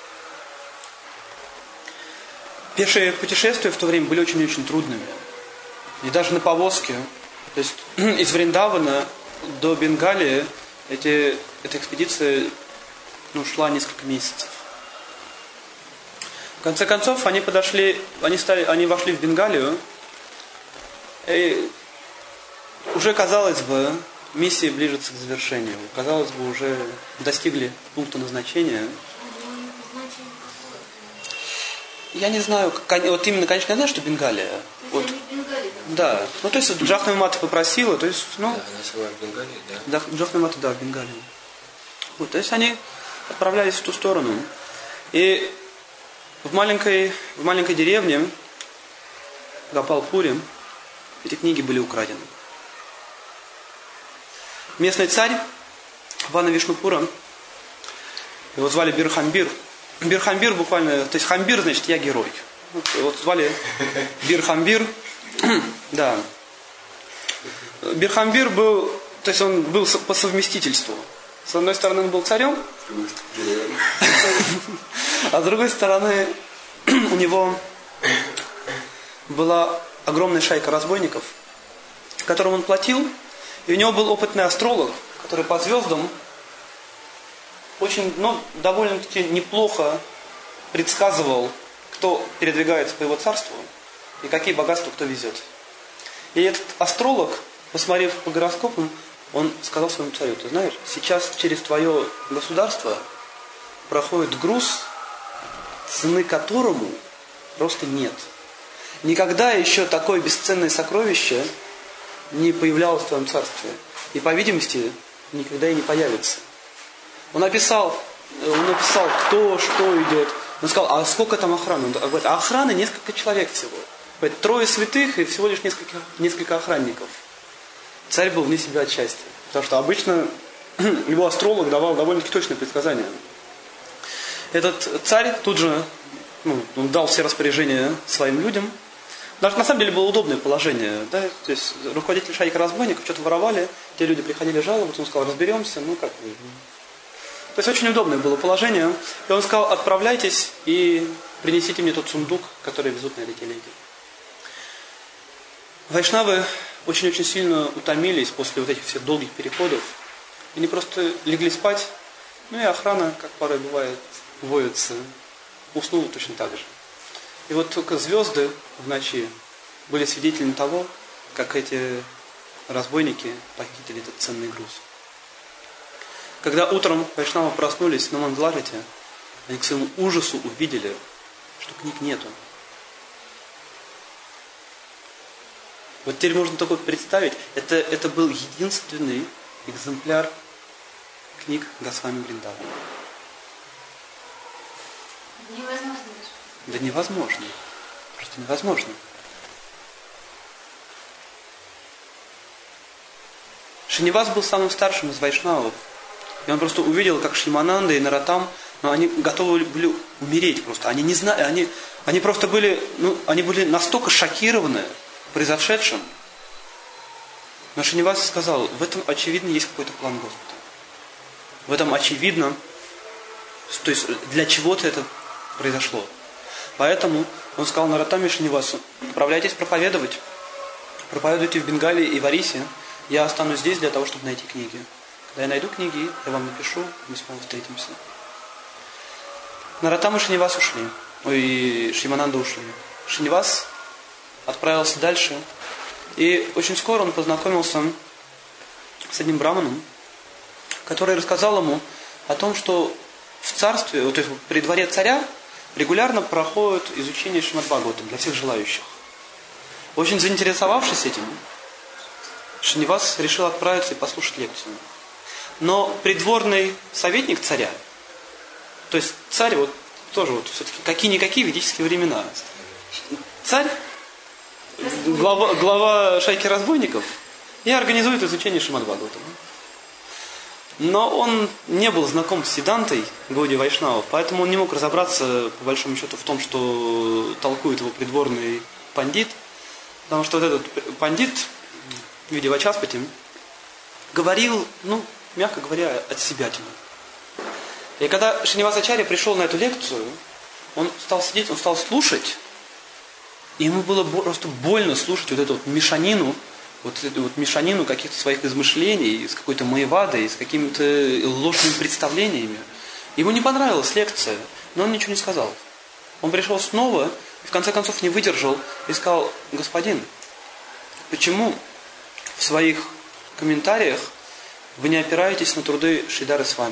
Пешие путешествия в то время были очень-очень трудными. И даже на повозке, то есть из Вриндавана до Бенгалии эта экспедиция шла несколько месяцев. В конце концов, они вошли в Бенгалию, и уже, казалось бы, миссия ближется к завершению. Казалось бы, уже достигли пункта назначения. Я не знаю, вот именно, конечно, я знаю, что Бенгалия. Вот. Да. Ну, то есть, Джахна Мата попросила, то есть, Да, она сама в Бенгалии, да? Джахна Мата, да, в Бенгалии. Вот, то есть, они отправлялись в ту сторону. И в маленькой деревне Гапалпуре эти книги были украдены. Местный царь Вана Вишнупура, его звали Бирхамбир. Бирхамбир буквально, то есть Хамбир значит я герой. Вот звали Бирхамбир. Да. Бирхамбир был, то есть он был по совместительству. С одной стороны он был царем, а с другой стороны у него была огромная шайка разбойников, которым он платил, и у него был опытный астролог, который по звездам очень, довольно-таки неплохо предсказывал, кто передвигается по его царству и какие богатства кто везет. И этот астролог, посмотрев по гороскопам, он сказал своему царю: ты знаешь, сейчас через твое государство проходит груз, цены которому просто нет. Никогда еще такое бесценное сокровище не появлялось в твоем царстве. И, по видимости, никогда и не появится. Он написал, кто, что идет. Он сказал: а сколько там охраны? Он говорит: а охраны несколько человек всего. Говорит, 3 святых и всего лишь несколько охранников. Царь был вне себя от счастья. Потому что обычно его астролог давал довольно-таки точные предсказания. Этот царь тут же он дал все распоряжения своим людям. Даже на самом деле было удобное положение. Да? То есть руководители шайки разбойников что-то воровали, те люди приходили жаловаться, он сказал: разберемся, как вы. То есть очень удобное было положение. И он сказал: отправляйтесь и принесите мне тот сундук, который везут на этой телеге. Вайшнавы очень-очень сильно утомились после вот этих всех долгих переходов. Они просто легли спать. И охрана, как порой бывает, воется, уснула точно так же. И вот только звезды в ночи были свидетелями того, как эти разбойники похитили этот ценный груз. Когда утром вайшнавы проснулись на Мангаларите, они к своему ужасу увидели, что книг нету. Вот теперь можно только представить, это был единственный экземпляр книг Госвами Вриндавана. Невозможно. Да невозможно. Просто невозможно. Шринивас был самым старшим из вайшнавов. И он просто увидел, как Шримананда и Наратам, они готовы были умереть просто. Они не знали, они просто были, они были настолько шокированы произошедшим. Но Шринивас сказал: в этом очевидно есть какой-то план Господа. В этом очевидно, то есть для чего-то это произошло. Поэтому он сказал Наратам и Шринивасу: отправляйтесь проповедовать. Проповедуйте в Бенгалии и в Орисе. Я останусь здесь для того, чтобы найти книги. Когда я найду книги, я вам напишу, мы снова встретимся. Наратам и Шринивас ушли. И Шримананда ушли. Шринивас отправился дальше. И очень скоро он познакомился с одним браманом, который рассказал ему о том, что в царстве, то есть при дворе царя, регулярно проходит изучение Шримад Бхагаватам для всех желающих. Очень заинтересовавшись этим, Шринивас решил отправиться и послушать лекцию. Но придворный советник царя, то есть царь, вот тоже вот все-таки какие-никакие ведические времена. Царь, глава шайки разбойников, и организует изучение Шримад Бхагаватам. Но он не был знаком с Сиддхантой Гауди Вайшнавов, поэтому он не мог разобраться, по большому счету, в том, что толкует его придворный пандит. Потому что вот этот пандит в виде Вачаспати говорил, мягко говоря, от себятины. И когда Шринивасачарья пришел на эту лекцию, он стал сидеть, он стал слушать, и ему было просто больно слушать вот эту вот мешанину, мешанину каких-то своих измышлений, с какой-то маевадой, с какими-то ложными представлениями. Ему не понравилась лекция, но он ничего не сказал. Он пришел снова, и в конце концов не выдержал, и сказал: господин, почему в своих комментариях вы не опираетесь на труды Шридары Свами?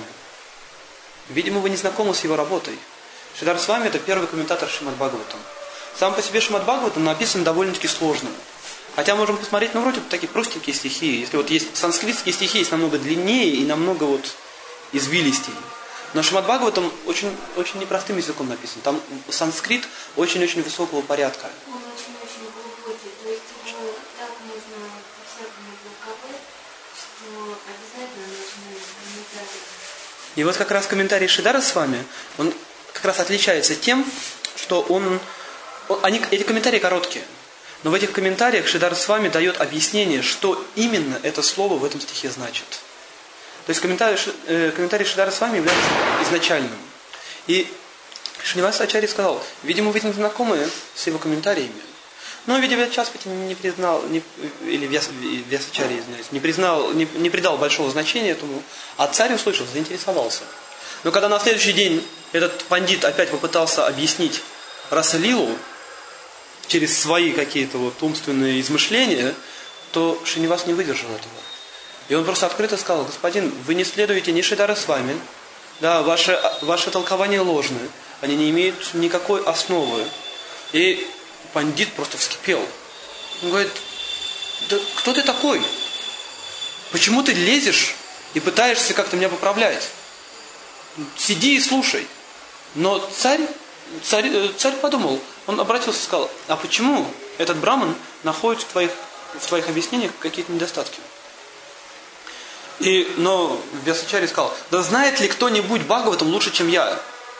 Видимо, вы не знакомы с его работой. Шридар Свами — это первый комментатор Шримад Бхагаватам. Сам по себе Шримад Бхагаватам написан довольно-таки сложно. Хотя можем посмотреть, вроде бы такие простенькие стихи. Если вот есть санскритские стихи, есть намного длиннее и намного извилистей. Но Шримад Бхагаватам очень, очень непростым языком написан. Там санскрит очень-очень высокого порядка. Он очень-очень глубокий. То есть его так можно по-всякому толковать, что обязательно нужны комментарии. И вот как раз комментарий Шридара Свами, он как раз отличается тем, что эти комментарии короткие. Но в этих комментариях Шридар Свами дает объяснение, что именно это слово в этом стихе значит. То есть комментарий Шридара Свами является изначальным. И Шринивасачарья сказал: видимо, вы не знакомы с его комментариями. Но, видимо, Вачаспати не признал, или Вьясачарья, извиняюсь, не придал большого значения этому, а царь, услышав, заинтересовался. Но когда на следующий день этот пандит опять попытался объяснить Раса-лилу через свои какие-то умственные измышления, то Шринивас не выдержал этого. И он просто открыто сказал: господин, вы не следуете ни Шридара Свами, да, ваши толкования ложны, они не имеют никакой основы. И пандит просто вскипел. Он говорит: да кто ты такой? Почему ты лезешь и пытаешься как-то меня поправлять? Сиди и слушай. Но царь подумал, он обратился и сказал: а почему этот браман находит в твоих объяснениях какие-то недостатки? Но Вьясачарья сказал: да знает ли кто-нибудь Бхагаватам лучше, чем я?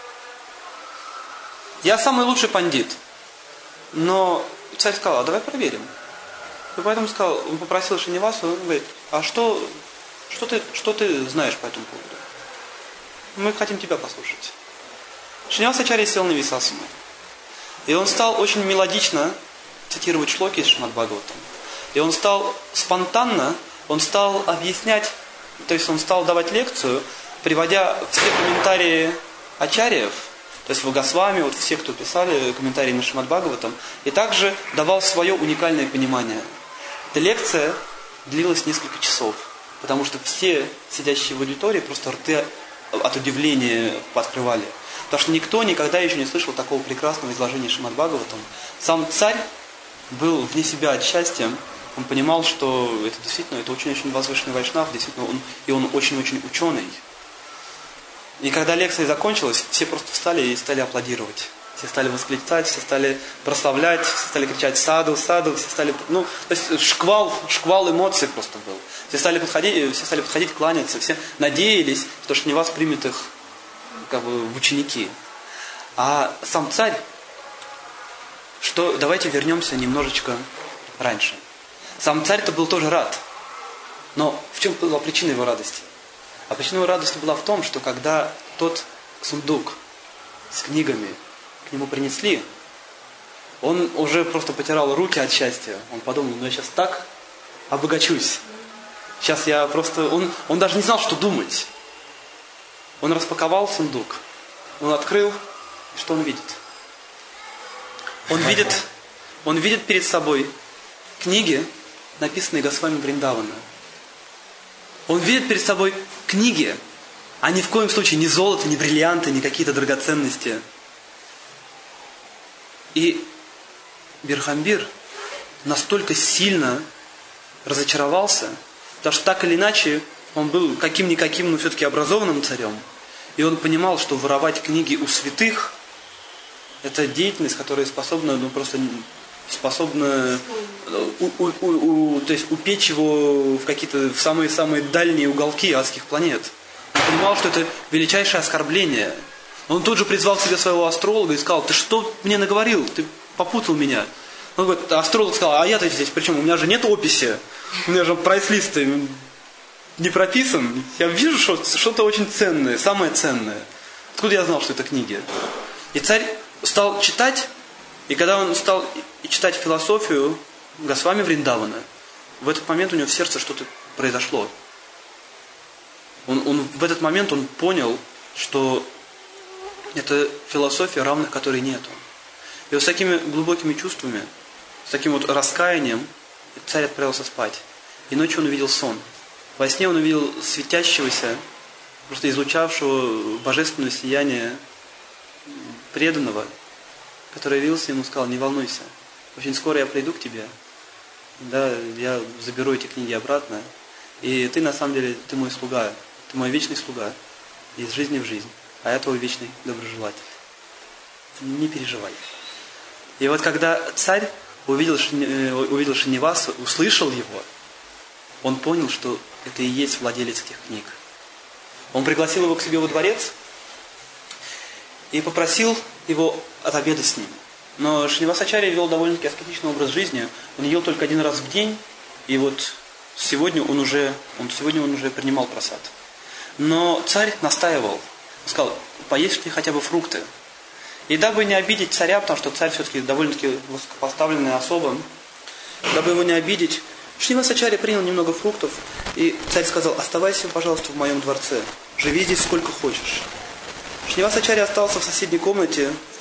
Я самый лучший пандит. Но царь сказал: а давай проверим. И поэтому он попросил Шринивасу, он говорит: а что ты знаешь по этому поводу? Мы хотим тебя послушать. Шринивасачарья сел на висасану. И он стал очень мелодично цитировать шлоки из Шримад Бхагаватам. И он стал спонтанно, объяснять, то есть он стал давать лекцию, приводя все комментарии ачарьев, то есть Госвами, все, кто писали комментарии на Шримад Бхагаватам, и также давал свое уникальное понимание. Эта лекция длилась несколько часов, потому что все сидящие в аудитории просто рты от удивления пооткрывали. Потому что никто никогда еще не слышал такого прекрасного изложения Шримад Бхагаватам. Сам царь был вне себя от счастья. Он понимал, что это действительно очень-очень возвышенный вайшнав, действительно, он очень-очень ученый. И когда лекция закончилась, все просто встали и стали аплодировать. Все стали восклицать, все стали прославлять, все стали кричать «саду, саду», все стали... то есть шквал эмоций просто был. Все стали подходить, кланяться, все надеялись, что Шринивас примет их в ученики. А сам царь, давайте вернемся немножечко раньше. Сам царь-то был тоже рад. Но в чем была причина его радости? А причина его радости была в том, что когда тот сундук с книгами к нему принесли, он уже просто потирал руки от счастья. Он подумал: я сейчас так обогачусь. Сейчас я просто... Он даже не знал, что думать. Он распаковал сундук. Он открыл, и что он видит? Он видит перед собой книги, написанные Госвами Вриндавана. Он видит перед собой книги, а ни в коем случае ни золото, ни бриллианты, ни какие-то драгоценности. И Бирхамбир настолько сильно разочаровался, потому что так или иначе он был каким-никаким, но все-таки образованным царем. И он понимал, что воровать книги у святых — это деятельность, которая способна, то есть упечь его в самые дальние уголки адских планет. Он понимал, что это величайшее оскорбление. Он тут же призвал к себе своего астролога и сказал: ты что мне наговорил? Ты попутал меня. Он говорит, астролог сказал: а я-то здесь, причем у меня же нет описи, у меня же прайс-лист не прописан. Я вижу что-то очень ценное, самое ценное. Откуда я знал, что это книги? И царь стал читать, и когда он стал читать философию Госвами Вриндавана, в этот момент у него в сердце что-то произошло. В этот момент он понял, что это философия, равных которой нету. И вот с такими глубокими чувствами, с таким вот раскаянием царь отправился спать. И ночью он увидел сон. Во сне он увидел светящегося, просто излучавшего божественное сияние преданного, который явился ему и сказал: не волнуйся, очень скоро я приду к тебе, да, я заберу эти книги обратно, и ты на самом деле, ты мой слуга, ты мой вечный слуга, из жизни в жизнь, а я твой вечный доброжелатель. Не переживай. И вот когда царь увидел Шринивасу, услышал его, он понял, что это и есть владелец этих книг. Он пригласил его к себе во дворец и попросил его отобедать с ним. Но Шринивасачарья вел довольно-таки аскетичный образ жизни. Он ел только один раз в день, и вот сегодня он уже принимал просад. Но царь настаивал. Он сказал: поешь ли хотя бы фрукты. И дабы не обидеть царя, потому что царь все-таки довольно-таки высокопоставленная особа, дабы его не обидеть, Шринивасачарья принял немного фруктов, и царь сказал: оставайся, пожалуйста, в моем дворце, живи здесь сколько хочешь. Шринивасачарья остался в соседней комнате, в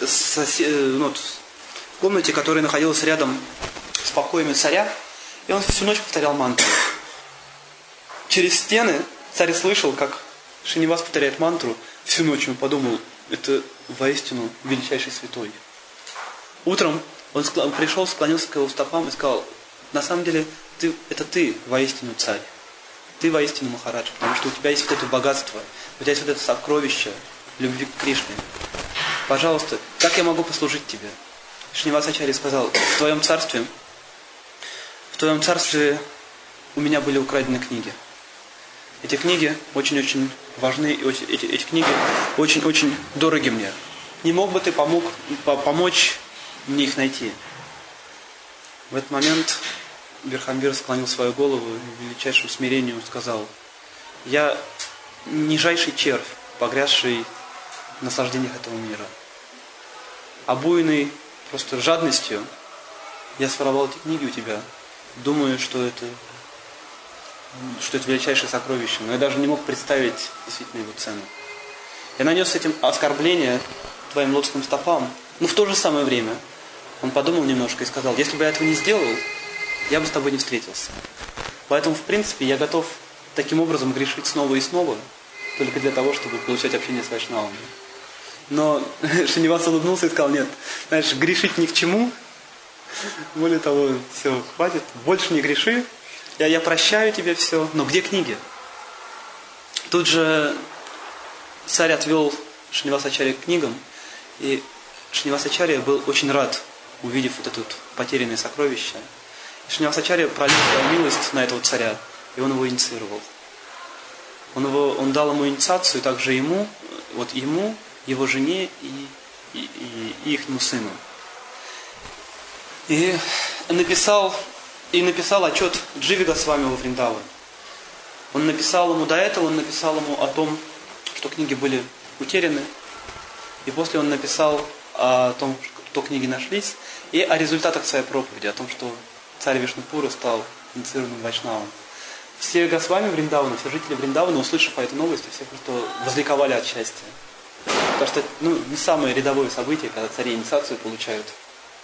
комнате, которая находилась рядом с покоями царя, и он всю ночь повторял мантру. Через стены царь слышал, как Шринивас повторяет мантру всю ночь. Он подумал: это воистину величайший святой. Утром он пришел, склонился к его стопам и сказал: на самом деле, ты воистину царь. Ты воистину Махарадж, потому что у тебя есть вот это богатство, у тебя есть вот это сокровище любви к Кришне. Пожалуйста, как я могу послужить тебе? Шринивасачарья сказал: в твоем царстве у меня были украдены книги. Эти книги очень-очень важны, и эти книги очень-очень дороги мне. Не мог бы ты помочь мне их найти? В этот момент Бирхамбир склонил свою голову и в величайшем смирении сказал: я нижайший червь, погрязший в наслаждениях этого мира. Обуянный просто жадностью, я своровал эти книги у тебя, думаю, что это величайшее сокровище, но я даже не мог представить действительно его цену. Я нанес этим оскорбление твоим лотосным стопам, но в то же самое время он подумал немножко и сказал: если бы я этого не сделал, я бы с тобой не встретился. Поэтому, в принципе, я готов таким образом грешить снова и снова, только для того, чтобы получать общение с вайшнавами. Но Шринивас улыбнулся и сказал: нет, знаешь, грешить ни к чему. Более того, все, хватит, больше не греши. Я прощаю тебе все. Но где книги? Тут же царь отвел Шринивасачарья к книгам, и Шринивасачарья был очень рад, увидев вот это вот потерянное сокровище. Шринивасачарья пролил свою милость на этого царя, и он его инициировал. Он дал ему инициацию также ему, его жене и ихнему сыну. И написал отчет Дживе Госвами во Вриндаван. Он написал ему о том, что книги были утеряны. И после он написал о том, что книги нашлись, и о результатах своей проповеди, о том, что царь Вишнупура стал инициированным вайшнавом. Все Госвами Вриндавана, все жители Вриндавана, услышав о этой новости, все просто возликовали от счастья. Потому что не самое рядовое событие, когда цари инициацию получают.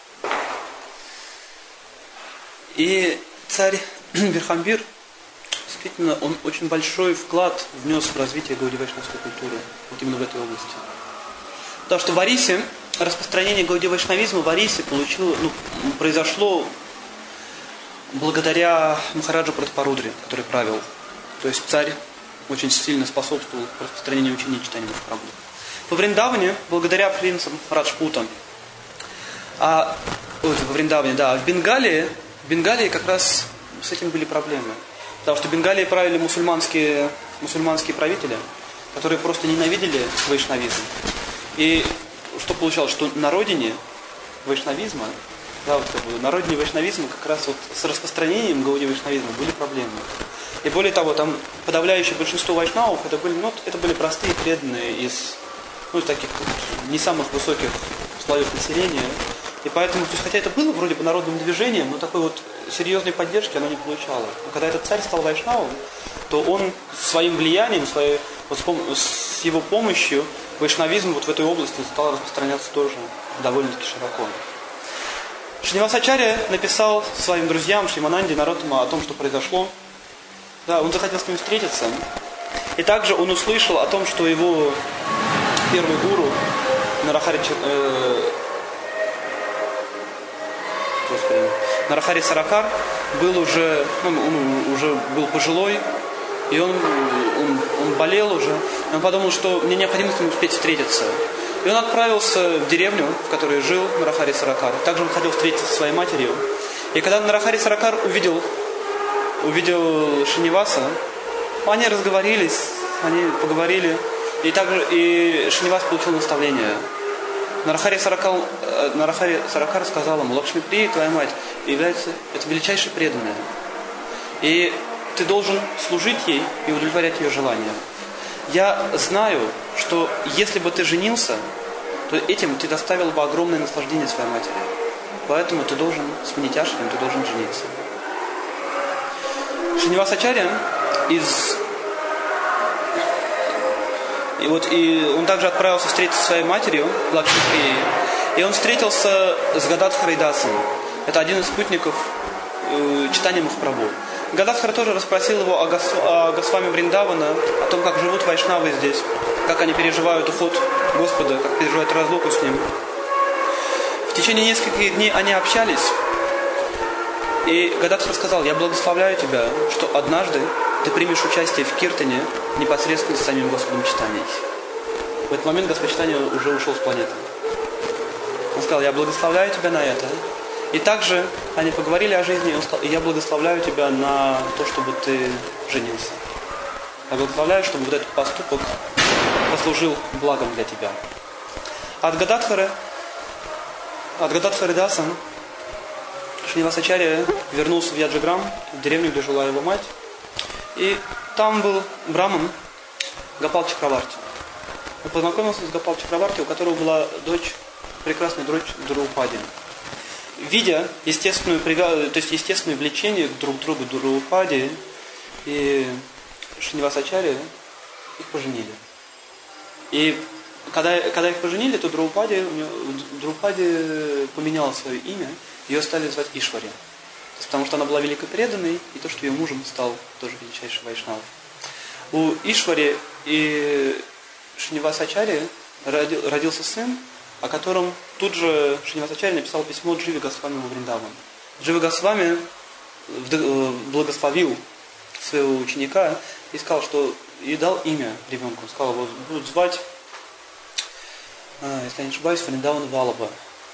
И царь Бирхамбир действительно, он очень большой вклад внес в развитие гаудия-вайшнавской культуры, вот именно в этой области. Потому что в Арисе, распространение гаудия-вайшнавизма в Арисе произошло благодаря Махараджа Пратапарудре, который правил. То есть царь очень сильно способствовал распространению учения читания Махапрабху. Во Вриндаване, благодаря принцам Раджпута, во Вриндаване, да, в Бенгалии как раз с этим были проблемы. Потому что в Бенгалии правили мусульманские правители, которые просто ненавидели вайшнавизм. И что получалось, что на родине вайшнавизма, на родине вайшнавизма как раз вот с распространением гаудия-вайшнавизма были проблемы. И более того, там подавляющее большинство вайшнавов это были простые преданные из таких не самых высоких слоев населения. И поэтому, то есть, хотя это было вроде бы народным движением, но такой вот серьезной поддержки оно не получало. Но когда этот царь стал вайшнавом, то он своим влиянием, с его помощью вайшнавизм вот в этой области стал распространяться тоже довольно-таки широко. Шринивасачарья написал своим друзьям Шримананде Нароттама о том, что произошло. Да, он захотел с ним встретиться. И также он услышал о том, что его первый гуру Нарахари Саракар был уже, он уже был пожилой, и он болел уже. И он подумал, что мне необходимо с ним успеть встретиться. И он отправился в деревню, в которой жил Нарахари Саракар. Также он хотел встретиться со своей матерью. И когда Нарахари Саракар увидел Шриниваса, они разговорились, они поговорили. И Шринивас получил наставление. Нарахари Саракар сказал ему: Лакшмиприя, твоя мать, это величайшая преданная. И ты должен служить ей и удовлетворять ее желания. Я знаю, что если бы ты женился, то этим ты доставил бы огромное наслаждение своей матери. Поэтому ты должен сменить ашрам, ты должен жениться. Шринивасачарья И он также отправился встретиться со своей матерью, Лакшмиприей. И он встретился с Гададхарой Дасом. Это один из спутников читания Махапрабху. Гададхара тоже расспросил его о Госвами Вриндавана, о том, как живут вайшнавы здесь, как они переживают уход Господа, как переживают разлуку с Ним. В течение нескольких дней они общались. И Гададхар сказал: я благословляю тебя, что однажды ты примешь участие в киртане непосредственно с самим Господом Чайтаньей. В этот момент Господь Чайтанья уже ушел с планеты. Он сказал: я благословляю тебя на это. И также они поговорили о жизни, и он сказал: и я благословляю тебя на то, чтобы ты женился. Я благословляю, чтобы вот этот поступок послужил благом для тебя. От Гададхары Даса Шринивасачарья вернулся в Яджаграм, в деревню, где жила его мать. И там был браман Гопал Чакраварти. Он познакомился с Гопал Чакраварти, у которого была прекрасная дочь Драупади. Видя естественное влечение друг к другу Драупади и Шринивасачарья, их поженили. И когда их поженили, то Драупади поменяла свое имя, ее стали звать Ишвари. Потому что она была великой преданной, и то, что ее мужем стал тоже величайший вайшнав. У Ишвари и Шринивасачарьи родился сын, о котором тут же Шринивасачарья написал письмо Дживе Госвами во Вриндаван. Джива Госвами благословил своего ученика и сказал, что и дал имя ребенку. Он сказал, его будут звать, если я не ошибаюсь, Вриндаван Валаба.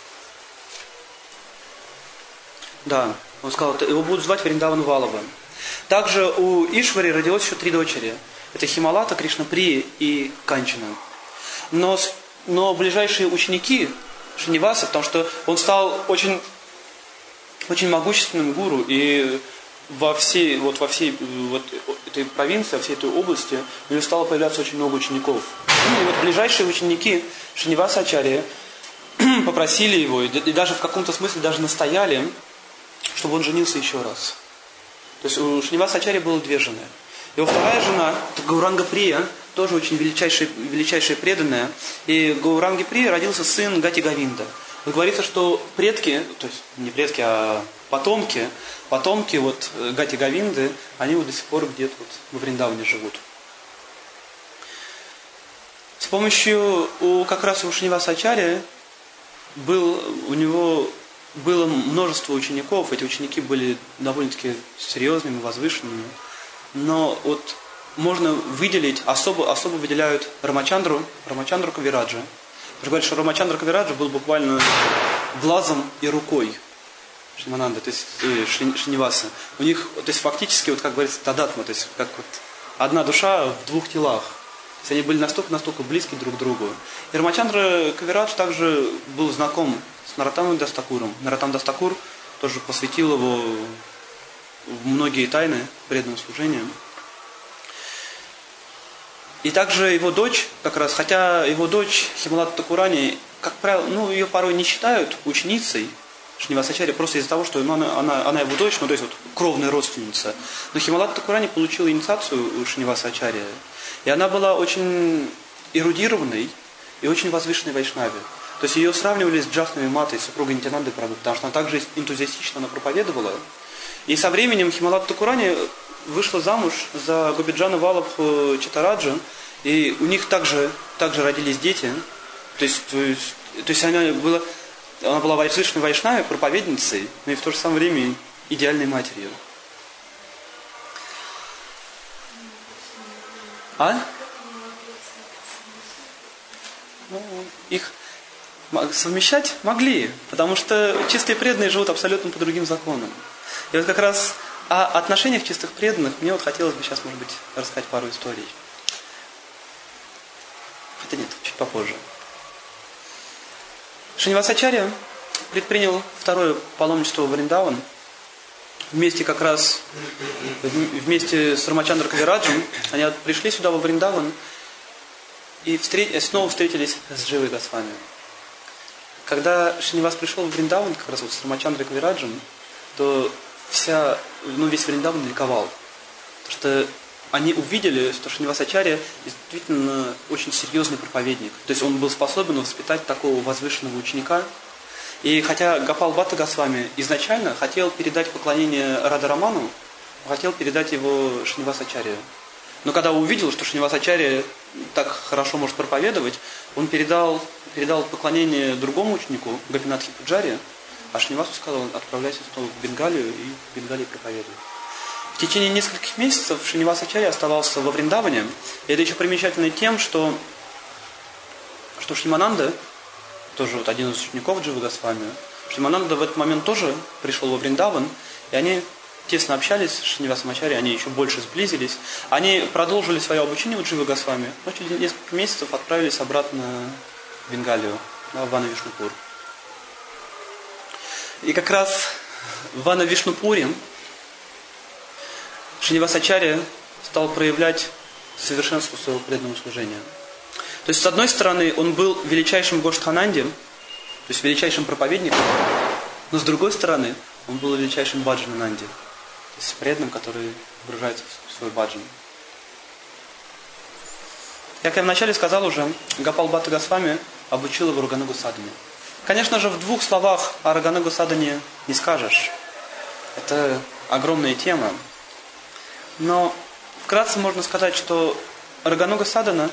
Да, он сказал, его будут звать Вриндаван Валаба. Также у Ишвари родилось еще 3 дочери. Это Хималата, Кришнаприя и Канчана. Но ближайшие ученики Шриниваса, потому что он стал очень могущественным гуру, и во всей этой провинции, во всей этой области у него стало появляться очень много учеников. И вот ближайшие ученики Шринивасачарьи попросили его, и даже в каком-то смысле даже настояли, чтобы он женился еще раз. То есть у Шринивасачарьи было 2 жены. Его вторая жена, это Гауранга Прия, тоже очень величайшая преданная. И Гауранге Прия родился сын Гати Говинда. Вот говорится, что предки, то есть не предки, а потомки вот Гати Говинды, они вот до сих пор где-то вот во Вриндаване живут. С помощью как раз у Шриниваса Ачарьи у него было множество учеников, эти ученики были довольно-таки серьезными, возвышенными, но вот можно выделить, особо выделяют Рамачандру Кавираджа. Говорят, что Рамачандра Кавираджа был буквально глазом и рукой Шримананды, то есть Шриниваса. У них, то есть фактически, вот как говорится, тадатма, то есть как вот одна душа в двух телах. То есть они были настолько близки друг к другу. И Рамачандра Кавирадж также был знаком с Нароттамой Дастакуром. Нароттам Дастакур тоже посвятил его в многие тайны преданным служением. И также его дочь, как раз, хотя его дочь Хималата Такурани, как правило, ее порой не считают ученицей Шриниваса Ачарьи, просто из-за того, что она его дочь, то есть вот кровная родственница. Но Хималата Такурани получила инициацию у Шриниваса Ачарьи. И она была очень эрудированной и очень возвышенной вайшнави. То есть ее сравнивали с Джахнави Матой, супругой Нитянанды Прабху, потому что она также энтузиастично она проповедовала. И со временем Хималата Такурани вышла замуж за Гопиджана Валабху Читараджа, и у них также родились дети. То есть она была возвышенной вайшнавой, проповедницей, но и в то же самое время идеальной матерью. Их совмещать могли, потому что чистые преданные живут абсолютно по другим законам. И вот как раз о отношениях чистых преданных мне вот хотелось бы сейчас, может быть, рассказать пару историй. Хотя нет, чуть попозже. Шриниваса Ачарья предпринял второе паломничество в Вриндаван. Вместе с Рамачандра Кавираджем они пришли сюда, во Вриндаван, и снова встретились с Дживой Госвами. Когда Шринивас пришел в Вриндаван, как раз вот с Рамачандрой Кавираджем, то весь Вриндаван ликовал. Потому что они увидели, что Шриниваса Ачарья действительно очень серьезный проповедник. То есть он был способен воспитать такого возвышенного ученика. И хотя Гопал Бхатта Госвами изначально хотел передать поклонение Радха-Раману, хотел передать его Шриниваса Ачарье. Но когда увидел, что Шриниваса Ачарья так хорошо может проповедовать, он передал поклонение другому ученику, Гопинатхи Пуджари, а Шринивасу сказал: отправляйся снова в Бенгалию и в Бенгалии проповедуй. В течение нескольких месяцев Шриниваса Ачарья оставался во Вриндаване. И это еще примечательно тем, что Шримананда, тоже вот один из учеников Дживы Госвами, Шримананда в этот момент тоже пришел во Вриндаван, и они тесно общались с Шринивасом Ачарьей, они еще больше сблизились. Они продолжили свое обучение у Дживы Госвами, но через несколько месяцев отправились обратно в Бенгалию, в Вана-Вишнупур. И как раз в Вана-Вишнупуре Шриниваса Ачарья стал проявлять совершенство своего преданного служения. То есть, с одной стороны, он был величайшим Гоштхананди, то есть величайшим проповедником, но с другой стороны, он был величайшим Баджанананди, то есть преданным, который погружается в свой баджан. Как я вначале сказал уже, Гопал Бхатта Госвами обучил его Рагануга Садхане. Конечно же, в двух словах о Рагануга Садхане не скажешь. Это огромная тема. Но вкратце можно сказать, что Рагануга Садхана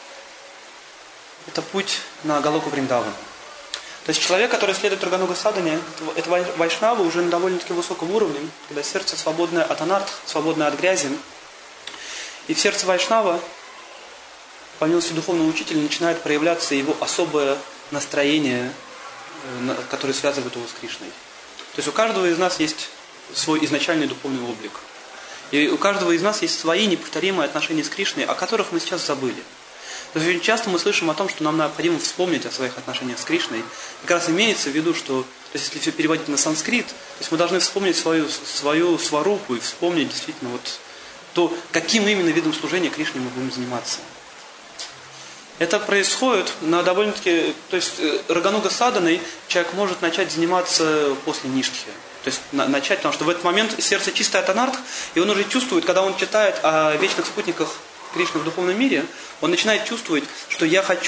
– это путь на Галоку Вриндавана. То есть человек, который следует Рагануга Садхане, это вайшнава уже на довольно-таки высоком уровне, когда сердце свободное от анарт, свободное от грязи. И в сердце вайшнава, по милости духовного учителя, начинает проявляться его особое настроение, которое связывает его с Кришной. То есть у каждого из нас есть свой изначальный духовный облик. И у каждого из нас есть свои неповторимые отношения с Кришной, о которых мы сейчас забыли. То есть очень часто мы слышим о том, что нам необходимо вспомнить о своих отношениях с Кришной. И как раз имеется в виду, что, то есть если все переводить на санскрит, то есть мы должны вспомнить свою сварупу и вспомнить действительно вот то, каким именно видом служения Кришне мы будем заниматься. Это происходит на довольно-таки... То есть Рагануга Садханой человек может начать заниматься после Ништхи. То есть начать, потому что в этот момент сердце чистое от анарх, и он уже чувствует, когда он читает о вечных спутниках Кришны в духовном мире, он начинает чувствовать, что я хочу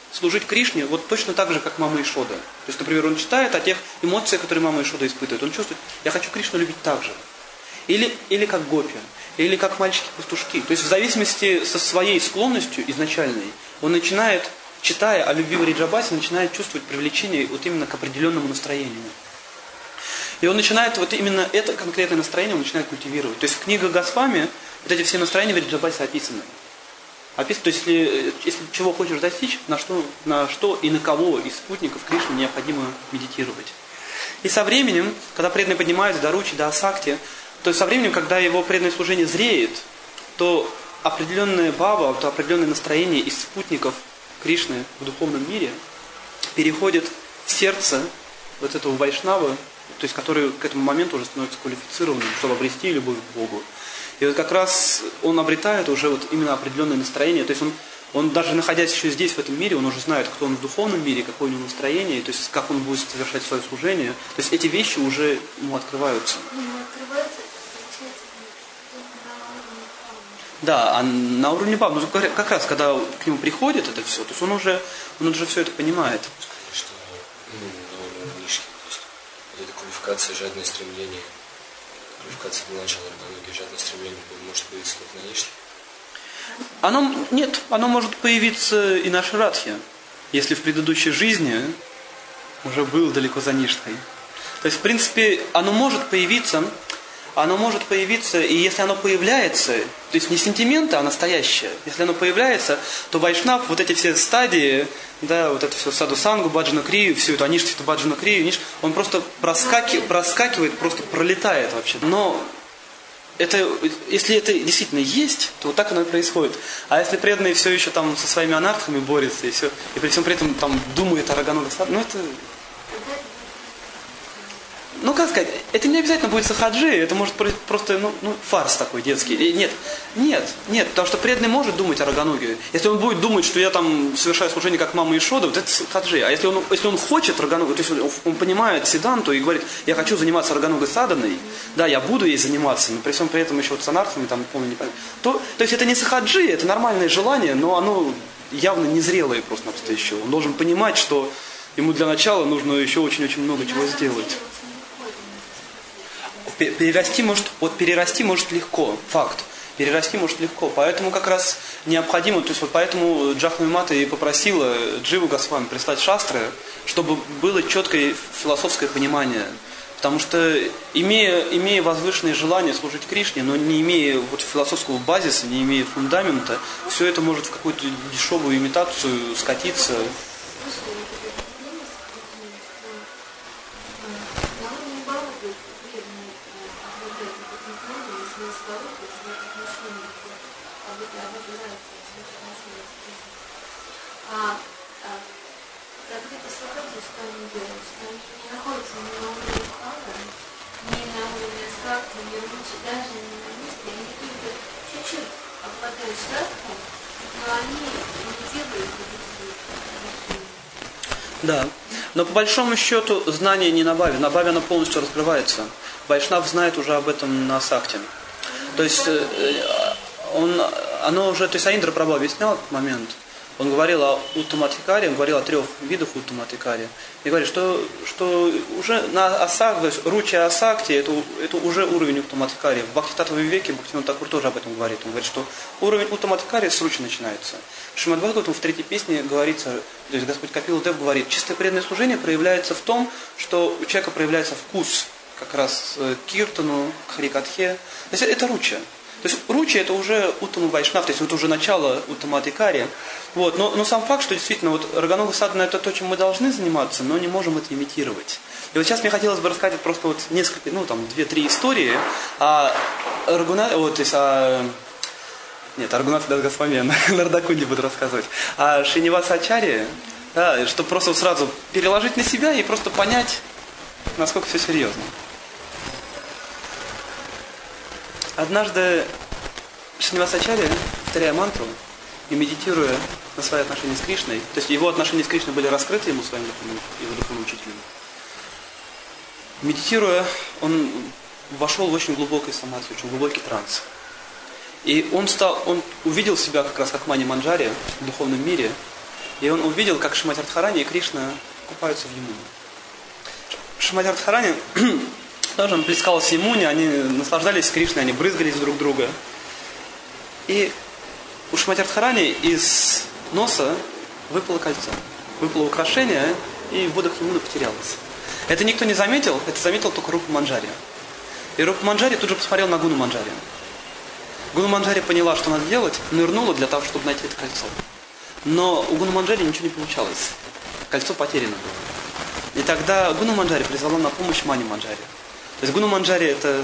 служить Кришне вот точно так же, как Мама Ишода. То есть, например, он читает о тех эмоциях, которые Мама Ишода испытывает. Он чувствует, я хочу Кришну любить так же. Или как гопи, или как мальчики-пастушки. То есть в зависимости со своей склонностью изначальной, он начинает, читая о любви в Вриджабасе, начинает чувствовать привлечение вот именно к определенному настроению. И он начинает вот именно это конкретное настроение, он начинает культивировать. То есть в книгах Госвами вот эти все настроения в Вриджабасе описаны. То есть если чего хочешь достичь, на что и на кого из спутников Кришны необходимо медитировать. И со временем, когда преданные поднимаются до Ручи, до Асакти, то есть со временем, когда его преданное служение зреет, то определенная бхава, то определенное настроение из спутников Кришны в духовном мире переходит в сердце вот этого вайшнавы, то есть который к этому моменту уже становится квалифицированным, чтобы обрести любовь к Богу. И вот как раз он обретает уже вот именно определенное настроение, то есть он даже находясь еще здесь, в этом мире, он уже знает, кто он в духовном мире, какое у него настроение, то есть как он будет совершать свое служение. То есть эти вещи уже ему открываются. Да, а на уровне баб, как раз когда к нему приходит это все, то есть он уже все это понимает. Что на уровне нишки, то есть вот эта квалификация, жадное стремление, квалификация до начала органологии, жадное стремление может появиться только на нишке? Оно может появиться и на Шрадхе, если в предыдущей жизни уже был далеко за нишкой. То есть, в принципе, оно может появиться, и если оно появляется, то есть не сентименты, а настоящее, если оно появляется, то вайшнав, вот эти все стадии, да, вот это все саду-сангу, баджана крию, всю эту аништхиту баджана крию, он просто проскакивает, просто пролетает вообще. Но если это действительно есть, то вот так оно и происходит. А если преданный все еще там со своими анархами борется, и при всем при этом там думает о Рагануга Саду, как сказать, это не обязательно будет сахаджи, это может просто фарс такой детский. Нет, потому что преданный может думать о Рагануге. Если он будет думать, что я там совершаю служение как Мама Ишода, вот это сахаджи. А если он хочет Раганугу, то есть он понимает Сиданту и говорит, я хочу заниматься Рагануга Саданой, да, я буду ей заниматься, но при всем при этом еще вот с анархами, там, помню, не помню. То есть это не сахаджи, это нормальное желание, но оно явно незрелое просто-напросто еще. Он должен понимать, что ему для начала нужно еще очень-очень много чего сделать. Перерасти может легко, факт. Перерасти может легко. Поэтому как раз необходимо, то есть вот поэтому Джахнами Мата и попросила Дживу Госвами прислать шастры, чтобы было четкое философское понимание. Потому что имея возвышенное желание служить Кришне, но не имея вот философского базиса, не имея фундамента, все это может в какую-то дешевую имитацию скатиться. Да, но по большому счету знание не на бхаве. На бхаве оно полностью раскрывается. Вайшнав знает уже об этом на Асакте. То есть то есть Аиндра Прабху объяснял этот момент. Он говорил о уттамадхикаре, он говорил о 3 видах уттамадхикаре. И говорит, что уже на Асакте, то есть Руча Асакти, это уже уровень уттамадхикари. В Бхактитаттва Вивеке Бхактивинода Такур тоже об этом говорит. Он говорит, что уровень уттамадхикари с Ручи начинается. В Шримад Бхагаватам в 3-й песне говорится, то есть Господь Капила Дев говорит, чистое преданное служение проявляется в том, что у человека проявляется вкус как раз к киртану, к харикатхе. То есть это Руча. То есть Руча это уже Уттама Вайшнав, то есть это уже начало Уттамадхикари. Вот. Но сам факт, что действительно вот Рагануга Садхана это то, чем мы должны заниматься, но не можем это имитировать. И вот сейчас мне хотелось бы рассказать просто вот несколько, 2-3 истории о Рагунатха Дас Госвами, Нардакунди буду рассказывать. А Шриниваса Ачарья, да, чтобы просто сразу переложить на себя и просто понять, насколько все серьезно. Однажды Шриниваса Ачарья, повторяя мантру и медитируя на свои отношения с Кришной, то есть его отношения с Кришной были раскрыты ему своим его духовным учителем. Медитируя, он вошел в очень глубокий самадхи, очень глубокий транс. И он увидел себя как раз как Мани Манджари в духовном мире, И он увидел, как Шримати Радхарани и Кришна купаются в Ямуне. Шримати Радхарани тоже он плескался в Ямуне, они наслаждались Кришной, они брызгались друг друга. И у Шримати Радхарани из носа выпало кольцо, выпало украшение, и в водах Ямуны потерялось. Это никто не заметил, это заметил только Рупа Манджари. И Рупа Манджари тут же посмотрел на Гуну Манджари. Гуна Манджари поняла, что надо делать, нырнула для того, чтобы найти это кольцо. Но у Гуна Манджари ничего не получалось. Кольцо потеряно было. И тогда Гуна Манджари призвала на помощь Мани Манджари. То есть Гуна Манджари это...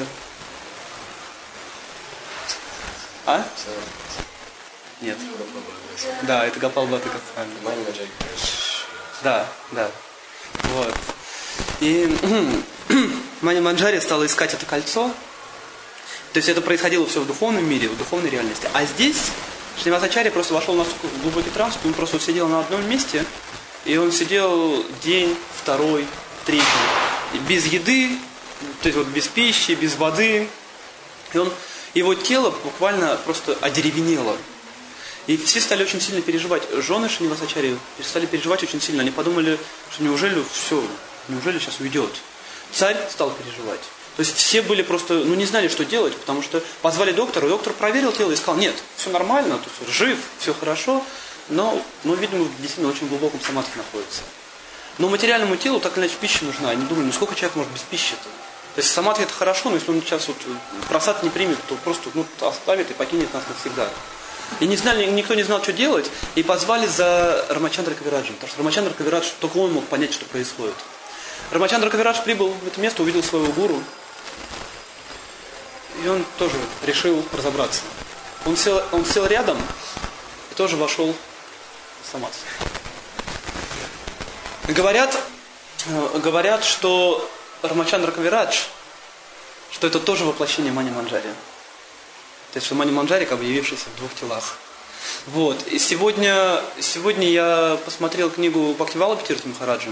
А? Нет. Да, это Гопал Бхатта Госвами. Мани Манджари. Да. Вот. И Мани Манджари стала искать это кольцо. То есть это происходило все в духовном мире, в духовной реальности. А здесь Шривасачарья просто вошел в глубокий транс, он просто сидел на одном месте, и он сидел день, второй, третий, без еды, то есть вот без пищи, без воды. И его тело буквально просто одеревенело. И все стали очень сильно переживать. Жены Шривасачарьи стали переживать очень сильно. Они подумали, что неужели сейчас уйдет. Царь стал переживать. То есть все были просто, не знали, что делать, потому что позвали доктора, доктор проверил тело и сказал, нет, все нормально, то есть жив, все хорошо, но видимо, действительно очень глубоком самадхи находится. Но материальному телу так или иначе пища нужна. Они думали, сколько человек может без пищи-то? То есть самадхи это хорошо, но если он сейчас просад не примет, то просто оставит и покинет нас навсегда. И никто не знал, что делать, и позвали за Рамачандра Кавираджем, потому что Рамачандра Кавирадж, только он мог понять, что происходит. Рамачандра Кавирадж прибыл в это место, увидел своего гуру, и он тоже решил разобраться. Он сел рядом и тоже вошел в самадхи. Говорят, что Рамачандра Кавирадж, что это тоже воплощение Мани Манджари. То есть, что Мани Манджари, явившийся в двух телах. Вот. И сегодня я посмотрел книгу Бхактивалабха Тиртха Махараджа.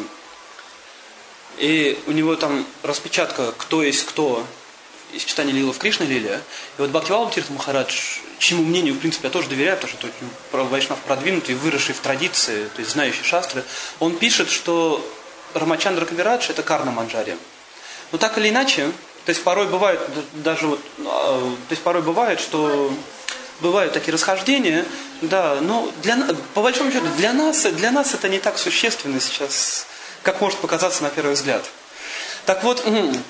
И у него там распечатка «Кто есть кто» из читания Лила в Кришна Лиле. И вот Бхактивалабха Тиртха Махарадж, чьему мнению, в принципе, я тоже доверяю, потому что это вайшнав продвинутый, выросший в традиции, то есть знающий шастры, он пишет, что Рамачандра Кавирадж это Карна Манджари. Но так или иначе, то есть порой бывает что бывают такие расхождения, да, но по большому счету для нас это не так существенно сейчас, как может показаться на первый взгляд. Так вот,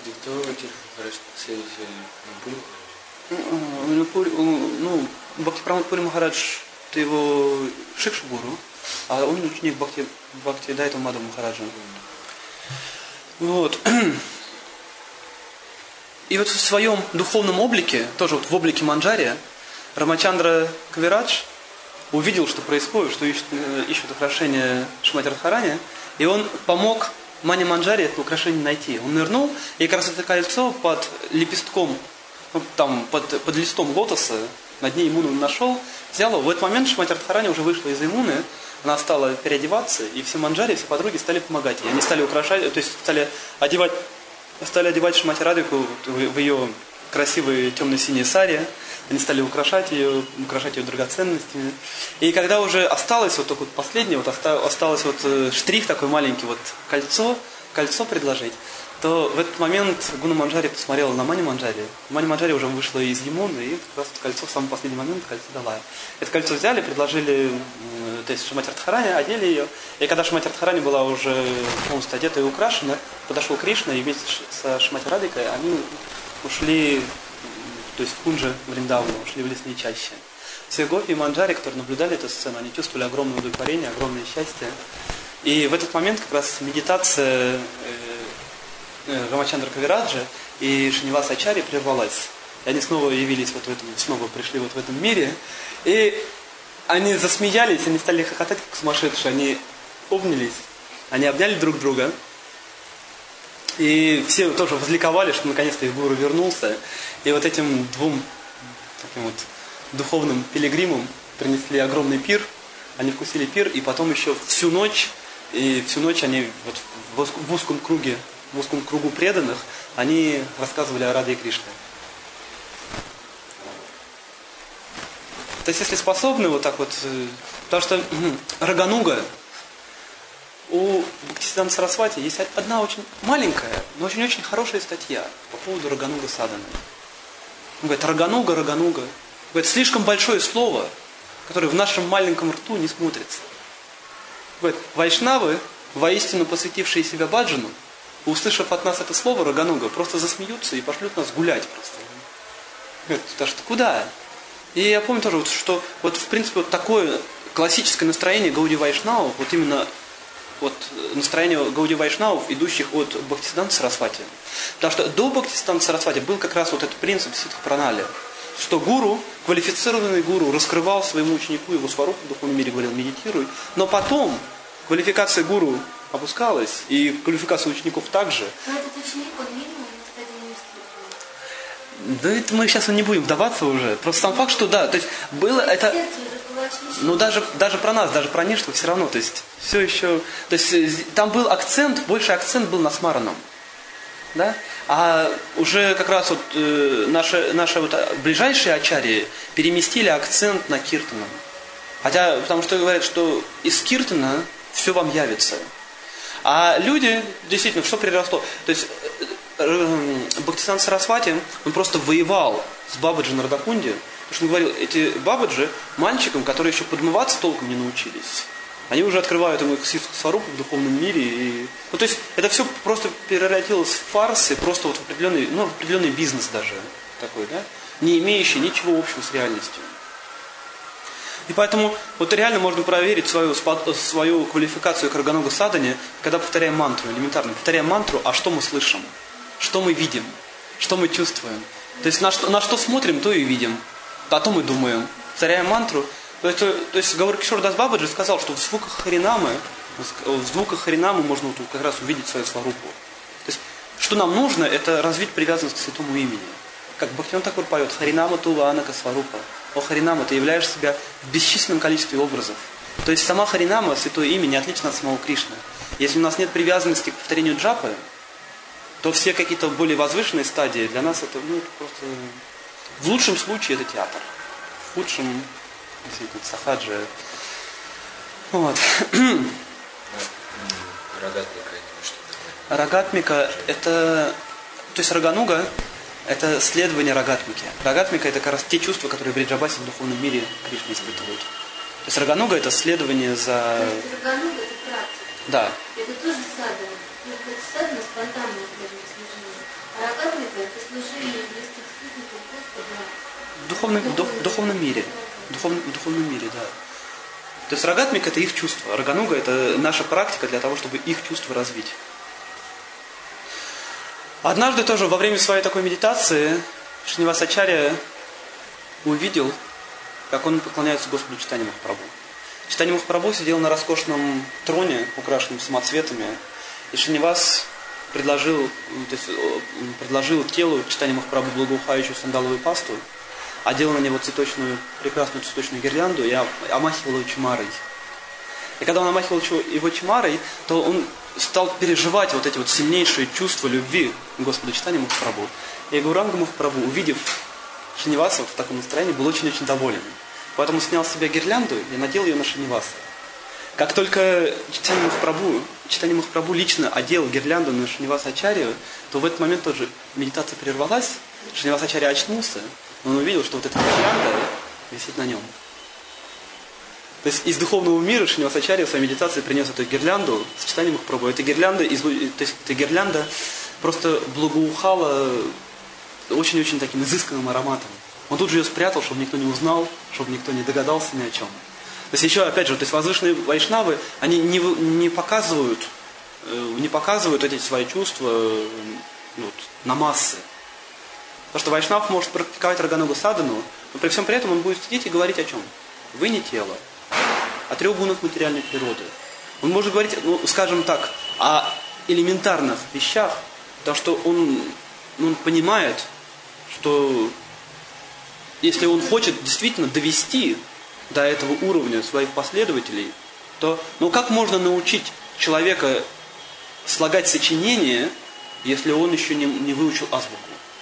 Бхактипрамад Пури Махарадж это его Шикша-гуру, а он ученик Бхактидайта Мадхава Махараджа. Вот. И вот в своем духовном облике, тоже в облике Манджари, Рамачандра Кавирадж увидел, что происходит, что ищут украшение Шримати Радхарани, и он помог Мани Манджари это украшение найти. Он нырнул, и как раз это кольцо под лепестком, под листом лотоса, на дне Ямуны он нашел, взял его. В этот момент Шримати Радхарани уже вышла из Ямуны, она стала переодеваться, и все манджари, все подруги стали помогать ей. Они стали украшать, то есть стали одевать Шримати Радхику в ее красивые темно-синие сари. Они стали украшать ее драгоценностями. И когда уже осталось вот только последнее, осталось штрих такой маленький, кольцо предложить, то в этот момент Гуна Манджари посмотрела на Мани Манджари. Мани Манджари уже вышла из Ямуны, и как раз кольцо в самый последний момент кольцо дала. Это кольцо взяли, предложили, то есть Шримати Радхарани, одели ее. И когда Шримати Радхарани была уже полностью одета и украшена, подошел Кришна, и вместе со Шримати Радхикой они ушли, то есть в Кунджа Вриндавану, ушли в лесные чащи. Все гопи и манджари, которые наблюдали эту сцену, они чувствовали огромное удовлетворение, огромное счастье. И в этот момент как раз медитация Рамачандра Кавираджа и Шриваса Ачарьи прервалась. И они снова пришли в этом мире. И они засмеялись, они стали хохотать как сумасшедшие. Они обнялись, они обняли друг друга. И все тоже возликовали, что наконец-то их гуру вернулся. И вот этим двум таким вот духовным пилигримам принесли огромный пир. Они вкусили пир, и потом еще всю ночь они в узком кругу преданных, они рассказывали о Раде и Кришне. То есть, если способны потому что Рагануга, у Бхактисиданта Сарасвати есть одна очень маленькая, но очень-очень хорошая статья по поводу Рагануга Саданы. Он говорит, Рагануга. Говорит, слишком большое слово, которое в нашем маленьком рту не смотрится. Говорит, вайшнавы, воистину посвятившие себя баджану, услышав от нас это слово Рагануга, просто засмеются и пошлют нас гулять просто. Говорит, да что, куда? И я помню тоже, что вот в принципе вот такое классическое настроение Гауди Вайшнавов, вот именно вот настроение Гауди Вайшнавов, идущих от Бхактисиданта Сарасвати. Потому что до Бхактисиданта Сарасвати был как раз вот этот принцип ситха-пранали, что гуру, квалифицированный гуру, раскрывал своему ученику его сварупу в духовном мире, говорил, медитируй. Но потом квалификация гуру опускалась, и квалификация учеников также. Но этот ученик, он минимум на стадии мистики. Да это мы сейчас не будем вдаваться уже. Просто сам факт, что да, то есть было это... Ну даже про нас, даже про Ништву все равно, то есть все еще... То есть там был акцент, больше акцент был на смараном. Да? А уже как раз вот наши вот ближайшие ачарьи переместили акцент на киртаном. Хотя, потому что говорят, что из киртана все вам явится. А люди, действительно, что приросло? То есть Бхактисиданта Сарасвати, он просто воевал с Бабаджи на Радакунде, потому что он говорил, эти Бабаджи мальчикам, которые еще подмываться толком не научились, они уже открывают ему их сварупу в духовном мире. И... Ну, то есть, это все просто превратилось в фарс и просто вот в определенный бизнес даже такой, да, не имеющий ничего общего с реальностью. И поэтому вот реально можно проверить свою квалификацию к Рагануга Садане, когда повторяем мантру, элементарно. Повторяем мантру, а что мы слышим, что мы видим, что мы чувствуем. То есть на что смотрим, то и видим. О том и думаем. Повторяем мантру. То есть Гауракишор Кишор Дас Бабаджи сказал, что в звуках Харинамы можно вот как раз увидеть свою сварупу. То есть, что нам нужно, это развить привязанность к святому имени. Как Бхактивинода Тхакур поет, Харинама Тула Анака Сварупа. О Харинама, ты являешь себя в бесчисленном количестве образов. То есть сама Харинама, святое имя, не отлично от самого Кришны. Если у нас нет привязанности к повторению джапы, то все какие-то более возвышенные стадии для нас это просто... В лучшем случае это театр. В худшем, действительно, сахаджи. Вот. Рагатмика это... То есть Рагануга это следование Рагатмики. Рагатмика это как раз те чувства, которые в Бриджабасе в духовном мире Кришна испытывают. То есть Рагануга это следование за... То есть Рагануга это практика. Да. Это тоже садхана. Это садхана спонтанное служение. А Рагатмика это служение близких спутников Господа. В духовном мире. В духовном мире, да. То есть Рагатмика это их чувства. Рагануга это наша практика для того, чтобы их чувства развить. Однажды тоже во время своей такой медитации Шринивасачарья увидел, как он поклоняется Господу Чайтанья Махапрабху. Чайтанья Махапрабху сидел на роскошном троне, украшенном самоцветами, и Шринивас предложил телу Чайтанья Махапрабху благоухающую сандаловую пасту, одел на него прекрасную цветочную гирлянду и омахивал его чимарой. И когда он омахивал его чимарой, то он стал переживать вот эти вот сильнейшие чувства любви к Господу Чайтанья Махапрабху. И Гауранга Махапрабху, увидев Шриниваса в таком настроении, был очень-очень доволен. Поэтому снял с себя гирлянду и надел ее на Шриниваса. Как только Чайтанья Махапрабху лично одел гирлянду на Шринивасачарью, то в этот момент тоже медитация прервалась, Шринивасачарья очнулся, он увидел, что вот эта гирлянда висит на нем. То есть из духовного мира Шринивасачарья в своей медитации принес эту гирлянду с Чайтаньей Махапрабху. Эта гирлянда просто благоухала очень-очень таким изысканным ароматом. Он тут же ее спрятал, чтобы никто не узнал, чтобы никто не догадался ни о чем. То есть еще, опять же, то есть возвышенные вайшнавы, они не показывают эти свои чувства на массы. Потому что вайшнав может практиковать Рагануга Садану, но при всем при этом он будет сидеть и говорить о чем? Вы не тело. О 3 гунах материальной природы. Он может говорить, скажем так, о элементарных вещах, потому что он понимает, что если он хочет действительно довести до этого уровня своих последователей, то как можно научить человека слагать сочинения, если он еще не выучил азбуку?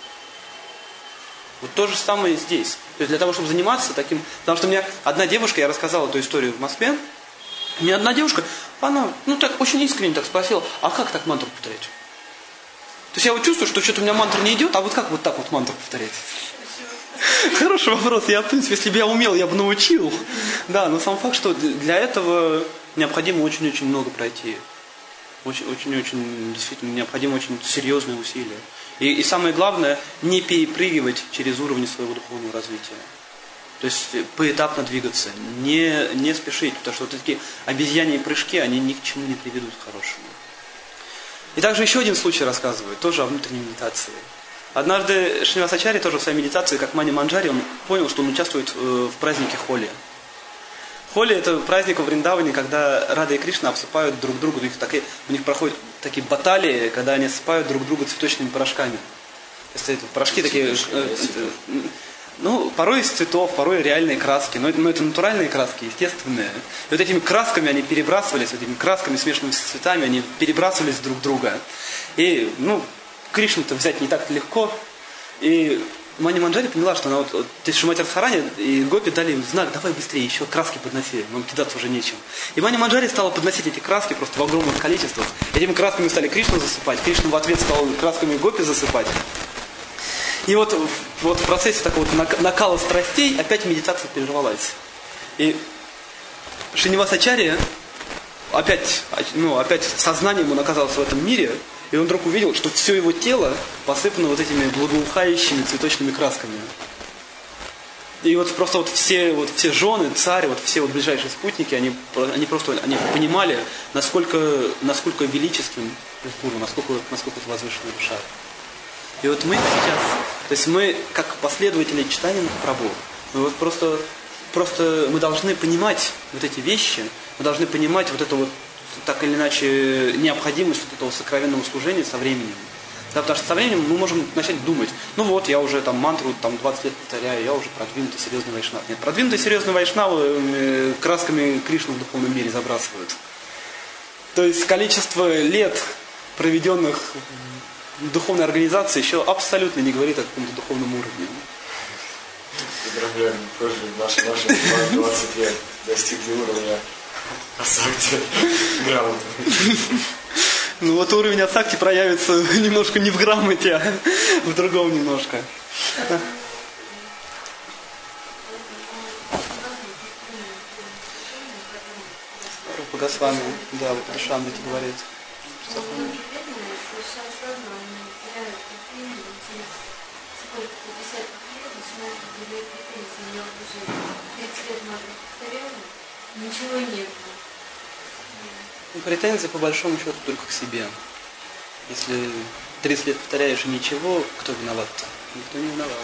Вот то же самое здесь. То есть для того, чтобы заниматься таким... Потому что у меня одна девушка, я рассказал эту историю в Москве, у меня одна девушка Она, так, очень искренне так спросила, а как так мантру повторять? То есть я вот чувствую, что что-то у меня мантра не идет, а вот как вот так вот мантру повторять? Хороший вопрос. Я, в принципе, если бы я умел, я бы научил. Да, но сам факт, что для этого необходимо очень-очень много пройти. Очень-очень, действительно, необходимо очень серьезные усилия. И самое главное, не перепрыгивать через уровни своего духовного развития. То есть поэтапно двигаться, не спешить, потому что вот такие обезьяньи прыжки, они ни к чему не приведут хорошему. И также еще один случай рассказывает, тоже о внутренней медитации. Однажды Шривасачарья тоже в своей медитации, как Мани Манджари, он понял, что он участвует в празднике Холи. Холи – это праздник во Вриндаване, когда Рада и Кришна обсыпают друг друга, у них проходят такие баталии, когда они осыпают друг друга цветочными порошками. То есть это порошки такие, порой из цветов, порой реальные краски, но это натуральные краски, естественные. И вот этими красками они перебрасывались, этими красками, смешанными с цветами, они перебрасывались друг друга. И, Кришну-то взять не так легко. И Мани Манджари поняла, что она то есть Шримати Радхарани и Гопи дали им знак, давай быстрее, еще краски подноси, нам кидаться уже нечем. И Мани Манджари стала подносить эти краски просто в огромных количествах. Этими красками стали Кришну засыпать, Кришна в ответ стал красками Гопи засыпать. И вот в процессе такого накала страстей опять медитация прервалась. И Шривасачарья опять сознанием он оказался в этом мире, и он вдруг увидел, что все его тело посыпано вот этими благоухающими цветочными красками. И вот просто все жены, царь, все ближайшие спутники, они понимали, насколько величествен Гуру, насколько это возвышенная душа. И вот мы сейчас, то есть мы, как последователи читания Махапрабху, мы вот просто мы должны понимать вот эти вещи, мы должны понимать вот эту так или иначе необходимость вот этого сокровенного служения со временем. Да, потому что со временем мы можем начать думать, я уже мантру 20 лет повторяю, я уже продвинутый серьезный вайшнав. Нет, продвинутый серьезный вайшнав красками Кришну в духовном мире забрасывают. То есть количество лет, проведенных в духовной организации, еще абсолютно не говорит о каком-то духовном уровне. Поздравляем, позже наши 20 лет достигли уровня Асакти грамоты. Уровень Асакти проявится немножко не в грамоте, а в другом немножко. Рупа Госвами, да, вот это Шамбити говорит. Ничего нет. Претензии по большому счету только к себе. Если 30 лет повторяешь и ничего, кто виноват-то? Никто не виноват.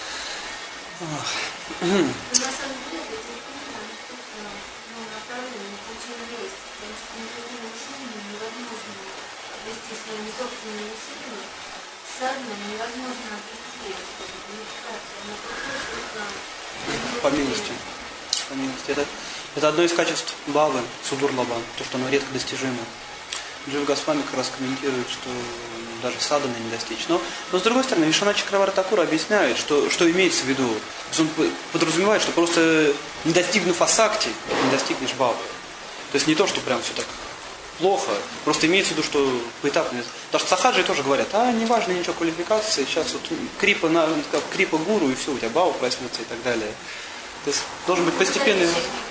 На самом деле, это направление очень есть, потому что никакими усилиями невозможно вести своими собственными усилиями, садно невозможно обрести медитацию, она приходит по милости. Это одно из качеств Бхавы, Судурлаба, то, что оно редко достижимо. Джива Госвами как раз комментирует, что даже садханы не достичь. Но с другой стороны, Вишванат Чакраварти Такур объясняет, что имеется в виду. Он подразумевает, что просто не достигнув асакти, не достигнешь Бхавы. То есть не то, что прям все так плохо, просто имеется в виду, что поэтапно. Потому что сахаджи тоже говорят, не важно ничего квалификации, сейчас крипа гуру и все, у тебя Бхава проснется и так далее. То есть должен быть постепенный.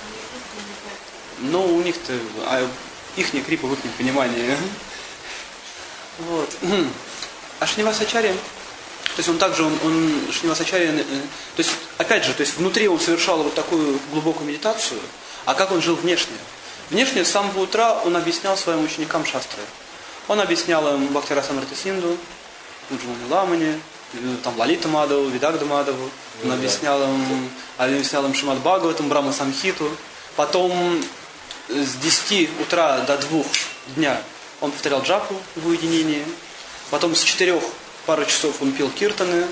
Но у них-то, их не крипа в их понимании. Вот. А Шривасачарья, то есть он также, Шривасачарья, то есть, опять же, то есть внутри он совершал вот такую глубокую медитацию, а как он жил внешне? Внешне с самого утра он объяснял своим ученикам шастры. Он объяснял им Бхактирасамрита Синду, Уджвани Ламани, там Лалита Мадаву, Видагда Мадаву. Он объяснял им Шримад Бхагаватам, Брахма Самхиту. Потом с 10 утра до 2 дня он повторял джапу в уединении. Потом с 4 пару часов он пил киртаны.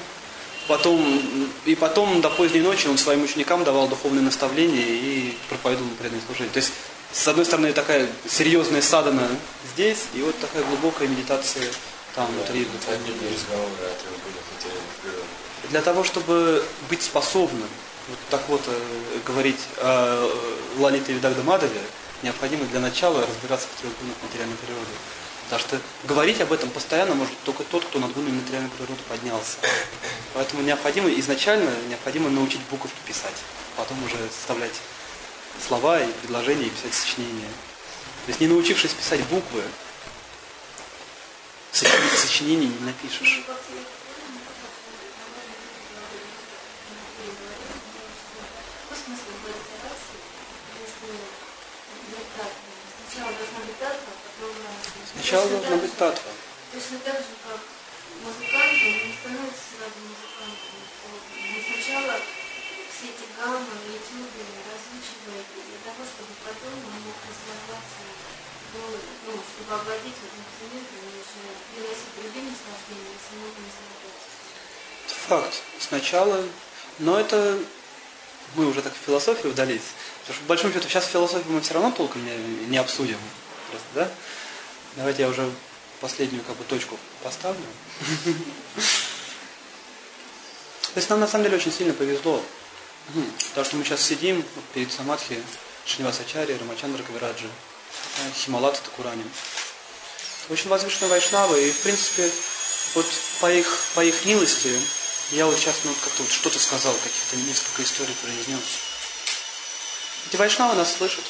Потом до поздней ночи он своим ученикам давал духовные наставления и проповедовал преданное служение. То есть, с одной стороны, такая серьезная садхана здесь, и вот такая глубокая медитация там внутри. Для того, чтобы быть способным вот так вот говорить о Лалите Видагда Мадаве, необходимо для начала разбираться в трех гунах материальной природы. Потому что говорить об этом постоянно может только тот, кто над гунами материальной природы поднялся. Поэтому изначально необходимо научить буковки писать. Потом уже составлять слова и предложения и писать сочинения. То есть не научившись писать буквы, сочинений не напишешь. Сначала должна быть татва. Точно так же, как музыкантом не становится сразу музыкантом. Он сначала все эти гаммы, этюды разучивает для того, чтобы потом он мог развиваться, чтобы овладеть этим инструментом и уже приносить другим наслаждением, и самому наслаждаться. Факт. Сначала, но это мы уже так в философию вдались. Потому что, по большому счету, сейчас философию мы все равно толком не обсудим. Просто, да? Давайте я уже последнюю точку поставлю. То есть нам на самом деле очень сильно повезло. Потому что мы сейчас сидим перед самадхи Шринивасачарьи, Рамачандра Кавираджи, Хималата Такурани. Очень возвышенные вайшнавы. И в принципе, вот по их милости я вот сейчас как-то что-то сказал, каких-то несколько историй произнес. Эти вайшнавы нас слышат.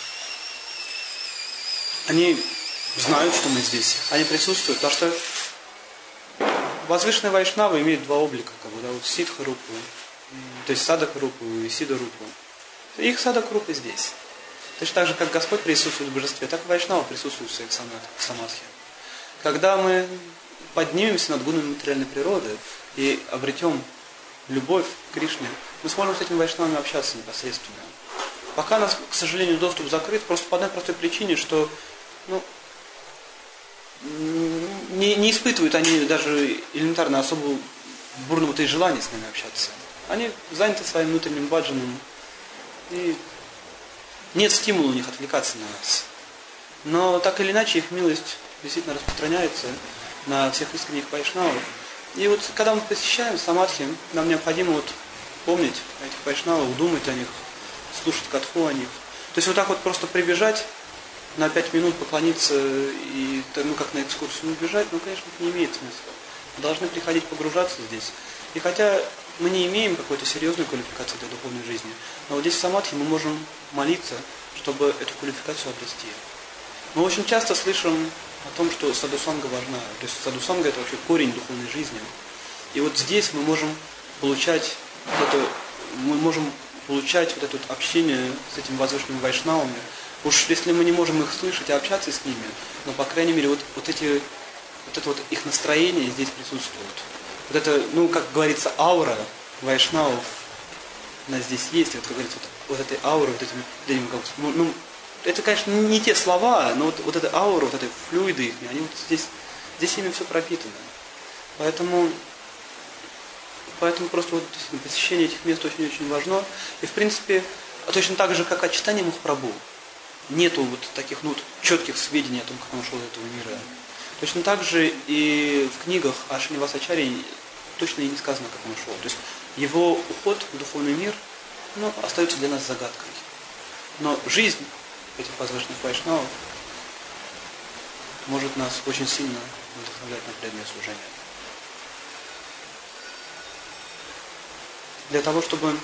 Они знают, что мы здесь. Они присутствуют. Потому что возвышенные вайшнавы имеют два облика. Вот сидха-рупу, то есть садака-рупу и сида-рупу. Их садака-рупа здесь. Точно так же, как Господь присутствует в божестве, так и вайшнавы присутствуют в своих самадхи. Когда мы поднимемся над гунами материальной природы и обретем любовь к Кришне, мы сможем с этими вайшнавами общаться непосредственно. Пока у нас, к сожалению, доступ закрыт, просто по одной простой причине, что не испытывают они даже элементарно особо бурного желания с нами общаться. Они заняты своим внутренним баджаном, и нет стимула у них отвлекаться на нас. Но так или иначе их милость действительно распространяется на всех искренних вайшнавов. И вот когда мы посещаем самадхи, нам необходимо помнить о этих вайшнавах, думать о них, слушать катху о них. То есть вот так вот просто прибежать, на 5 минут поклониться и как на экскурсию убежать, конечно, это не имеет смысла. Мы должны приходить погружаться здесь. И хотя мы не имеем какой-то серьезной квалификации для духовной жизни, но вот здесь в самадхи мы можем молиться, чтобы эту квалификацию обрести. Мы очень часто слышим о том, что садхусанга важна. То есть садхусанга — это вообще корень духовной жизни. И вот здесь мы можем получать вот это общение с этими возвышенными вайшнавами. Уж если мы не можем их слышать и общаться с ними, но, по крайней мере, вот это их настроение здесь присутствует. Вот это, как говорится, аура вайшнавов, она здесь есть. Вот, как говорится, вот этой ауры, это, конечно, не те слова, но вот эта аура, вот эти флюиды их, они вот здесь ими все пропитано. Поэтому просто посещение этих мест очень-очень важно. И, в принципе, точно так же, как от читания Махапрабху, нету таких четких сведений о том, как он ушел из этого мира. Точно так же и в книгах о Шринивасачарье точно и не сказано, как он ушел. То есть его уход в духовный мир остается для нас загадкой. Но жизнь этих возвышенных вайшнавов может нас очень сильно вдохновлять на преданное служение. Для того, чтобы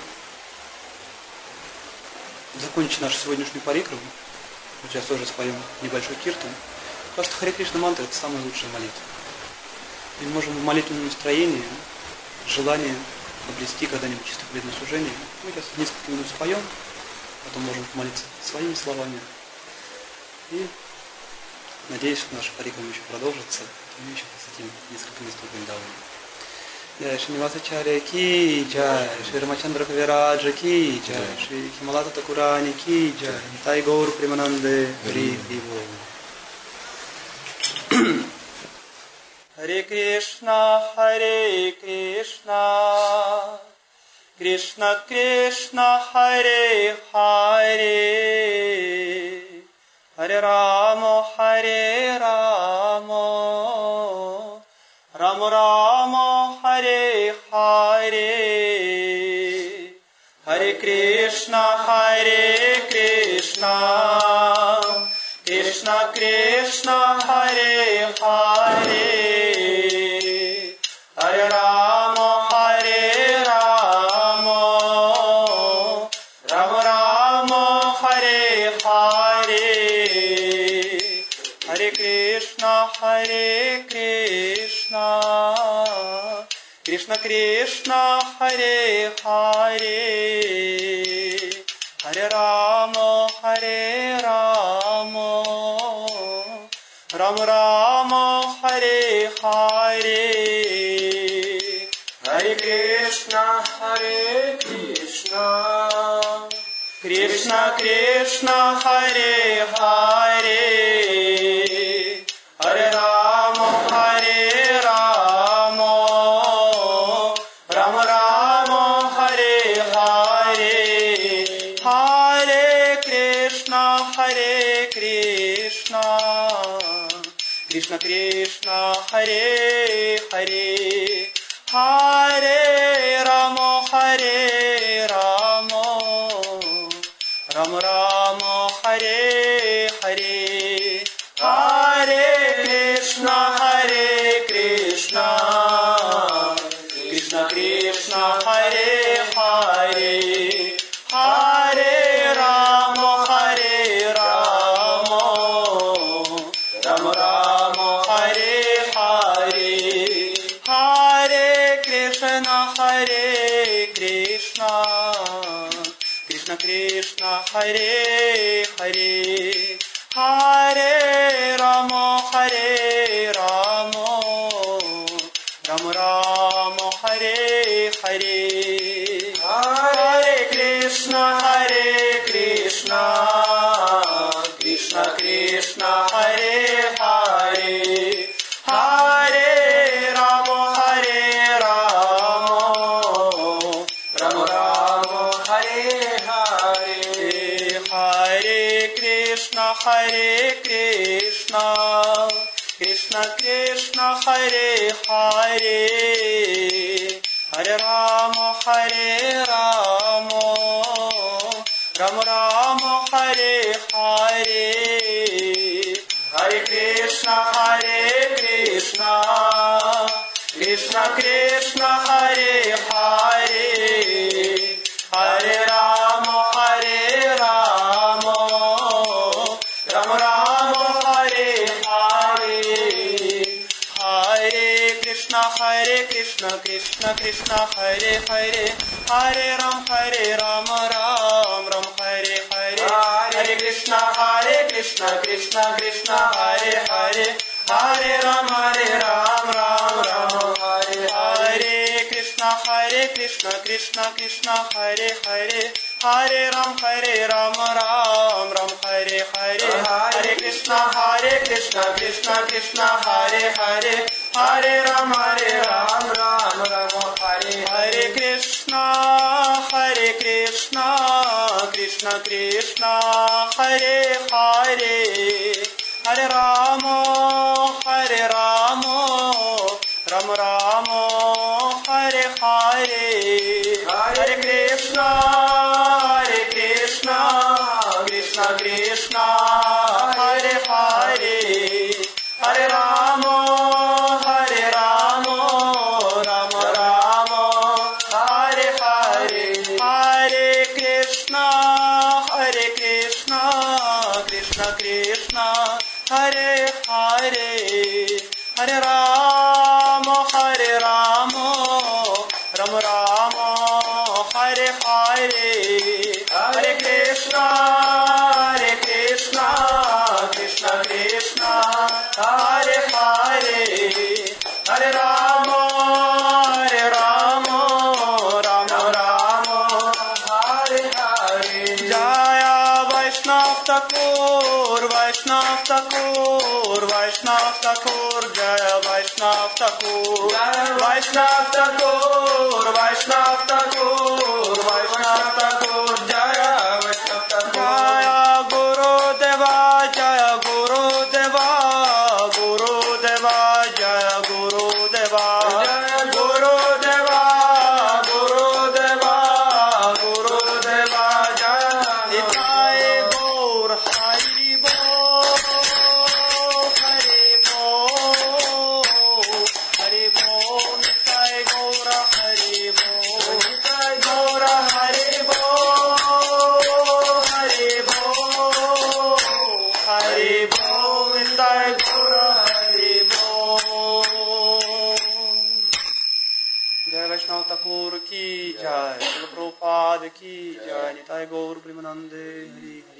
закончить нашу сегодняшнюю парикраму, мы сейчас тоже споем небольшой киртан, потому что Харе Кришна мантра — это самая лучшая молитва. И мы можем в молитвенном настроении, желание обрести когда-нибудь чисто преданное служение. Мы сейчас несколько минут споем, потом можем молиться своими словами. И надеюсь, что наша парикрама еще продолжится, и мы еще посетим несколько мест в Вриндаване. Jai Srinivasacharya ki jai, Shri Ramachandra Kaviraja ki jai, Shri Himalata Takurani ki jai, Tai Gaur Premanande Hari Divo. Hare Krishna, Krishna Krishna, Hare Hare, Hare Rama, Rama Rama, Hare Hare, Hare Krishna, Krishna Krishna Hare Hare Hare Rama Hare Rama Rama Rama Hare Hare Hare Krishna Krishna Krishna Hare Hare Hare Rama Hare Rama Rama Rama Hare Hare Hare Krishna Krishna Krishna Hare Hare Hare Rama Hare Rama Rama Rama Hare Hare Hare Krishna Krishna Krishna Hare Hare Hare Rama Hare Rama Rama Rama Hare Hare Hare Krishna Krishna Krishna Hare Hare Hare Rama Hare Rama Rama Rama Hare Hare Hare Krishna Krishna Krishna Hare Hare Hare Rama Hare Rama Rama Rama Hare Hare Hare Krishna Krishna Krishna Hare Hare Hare Rama Hare Rama Rama Rama Hare Hare Hare Krishna Krishna Krishna Hare Hare Hare Rama Hare Rama Rama Rama Hare Hare Hare Krishna Krishna Krishna Hare Hare Hare Rama Hare Rama Rama Rama Hare Hare Hare Krishna Krishna Krishna Hare Hare Hare Rama Ram Ram Hare Hare Hare Krishna Krishna Hare Hare Hare Rama Ram Ram Hare Hare Krishna Krishna Hare Hare Hare Rama Ram Ram Hare Hare Hare Krishna Krishna Hare Hare Hare Rama Ram Ram Hare Hare Krishna Krishna Hare Hare Hare Rama Rama Rama Hare Hare Hare Krishna Krishna Hare Hare Hare Rama Rama Rama Hare Hare Hare Krishna Krishna Hare Hare Hare Rama Rama Rama Hare Hare Hare Krishna Krishna Hare Hare Hare Rama Rama Rama Hare Hare Jaya Vaishnav Thakur Jaya Vaishnav Thakur Vaishnav Thakur Jaya Vaishnav Thakur Jaya Guru Deva Jaya Guru Deva Jaya Guru Deva Guru Deva Jaya Nitai Gaur Hari Bol Thakur की जय, शिल प्रभुपाद की जय, निताय गौर प्रेमानंदे हरि हरि।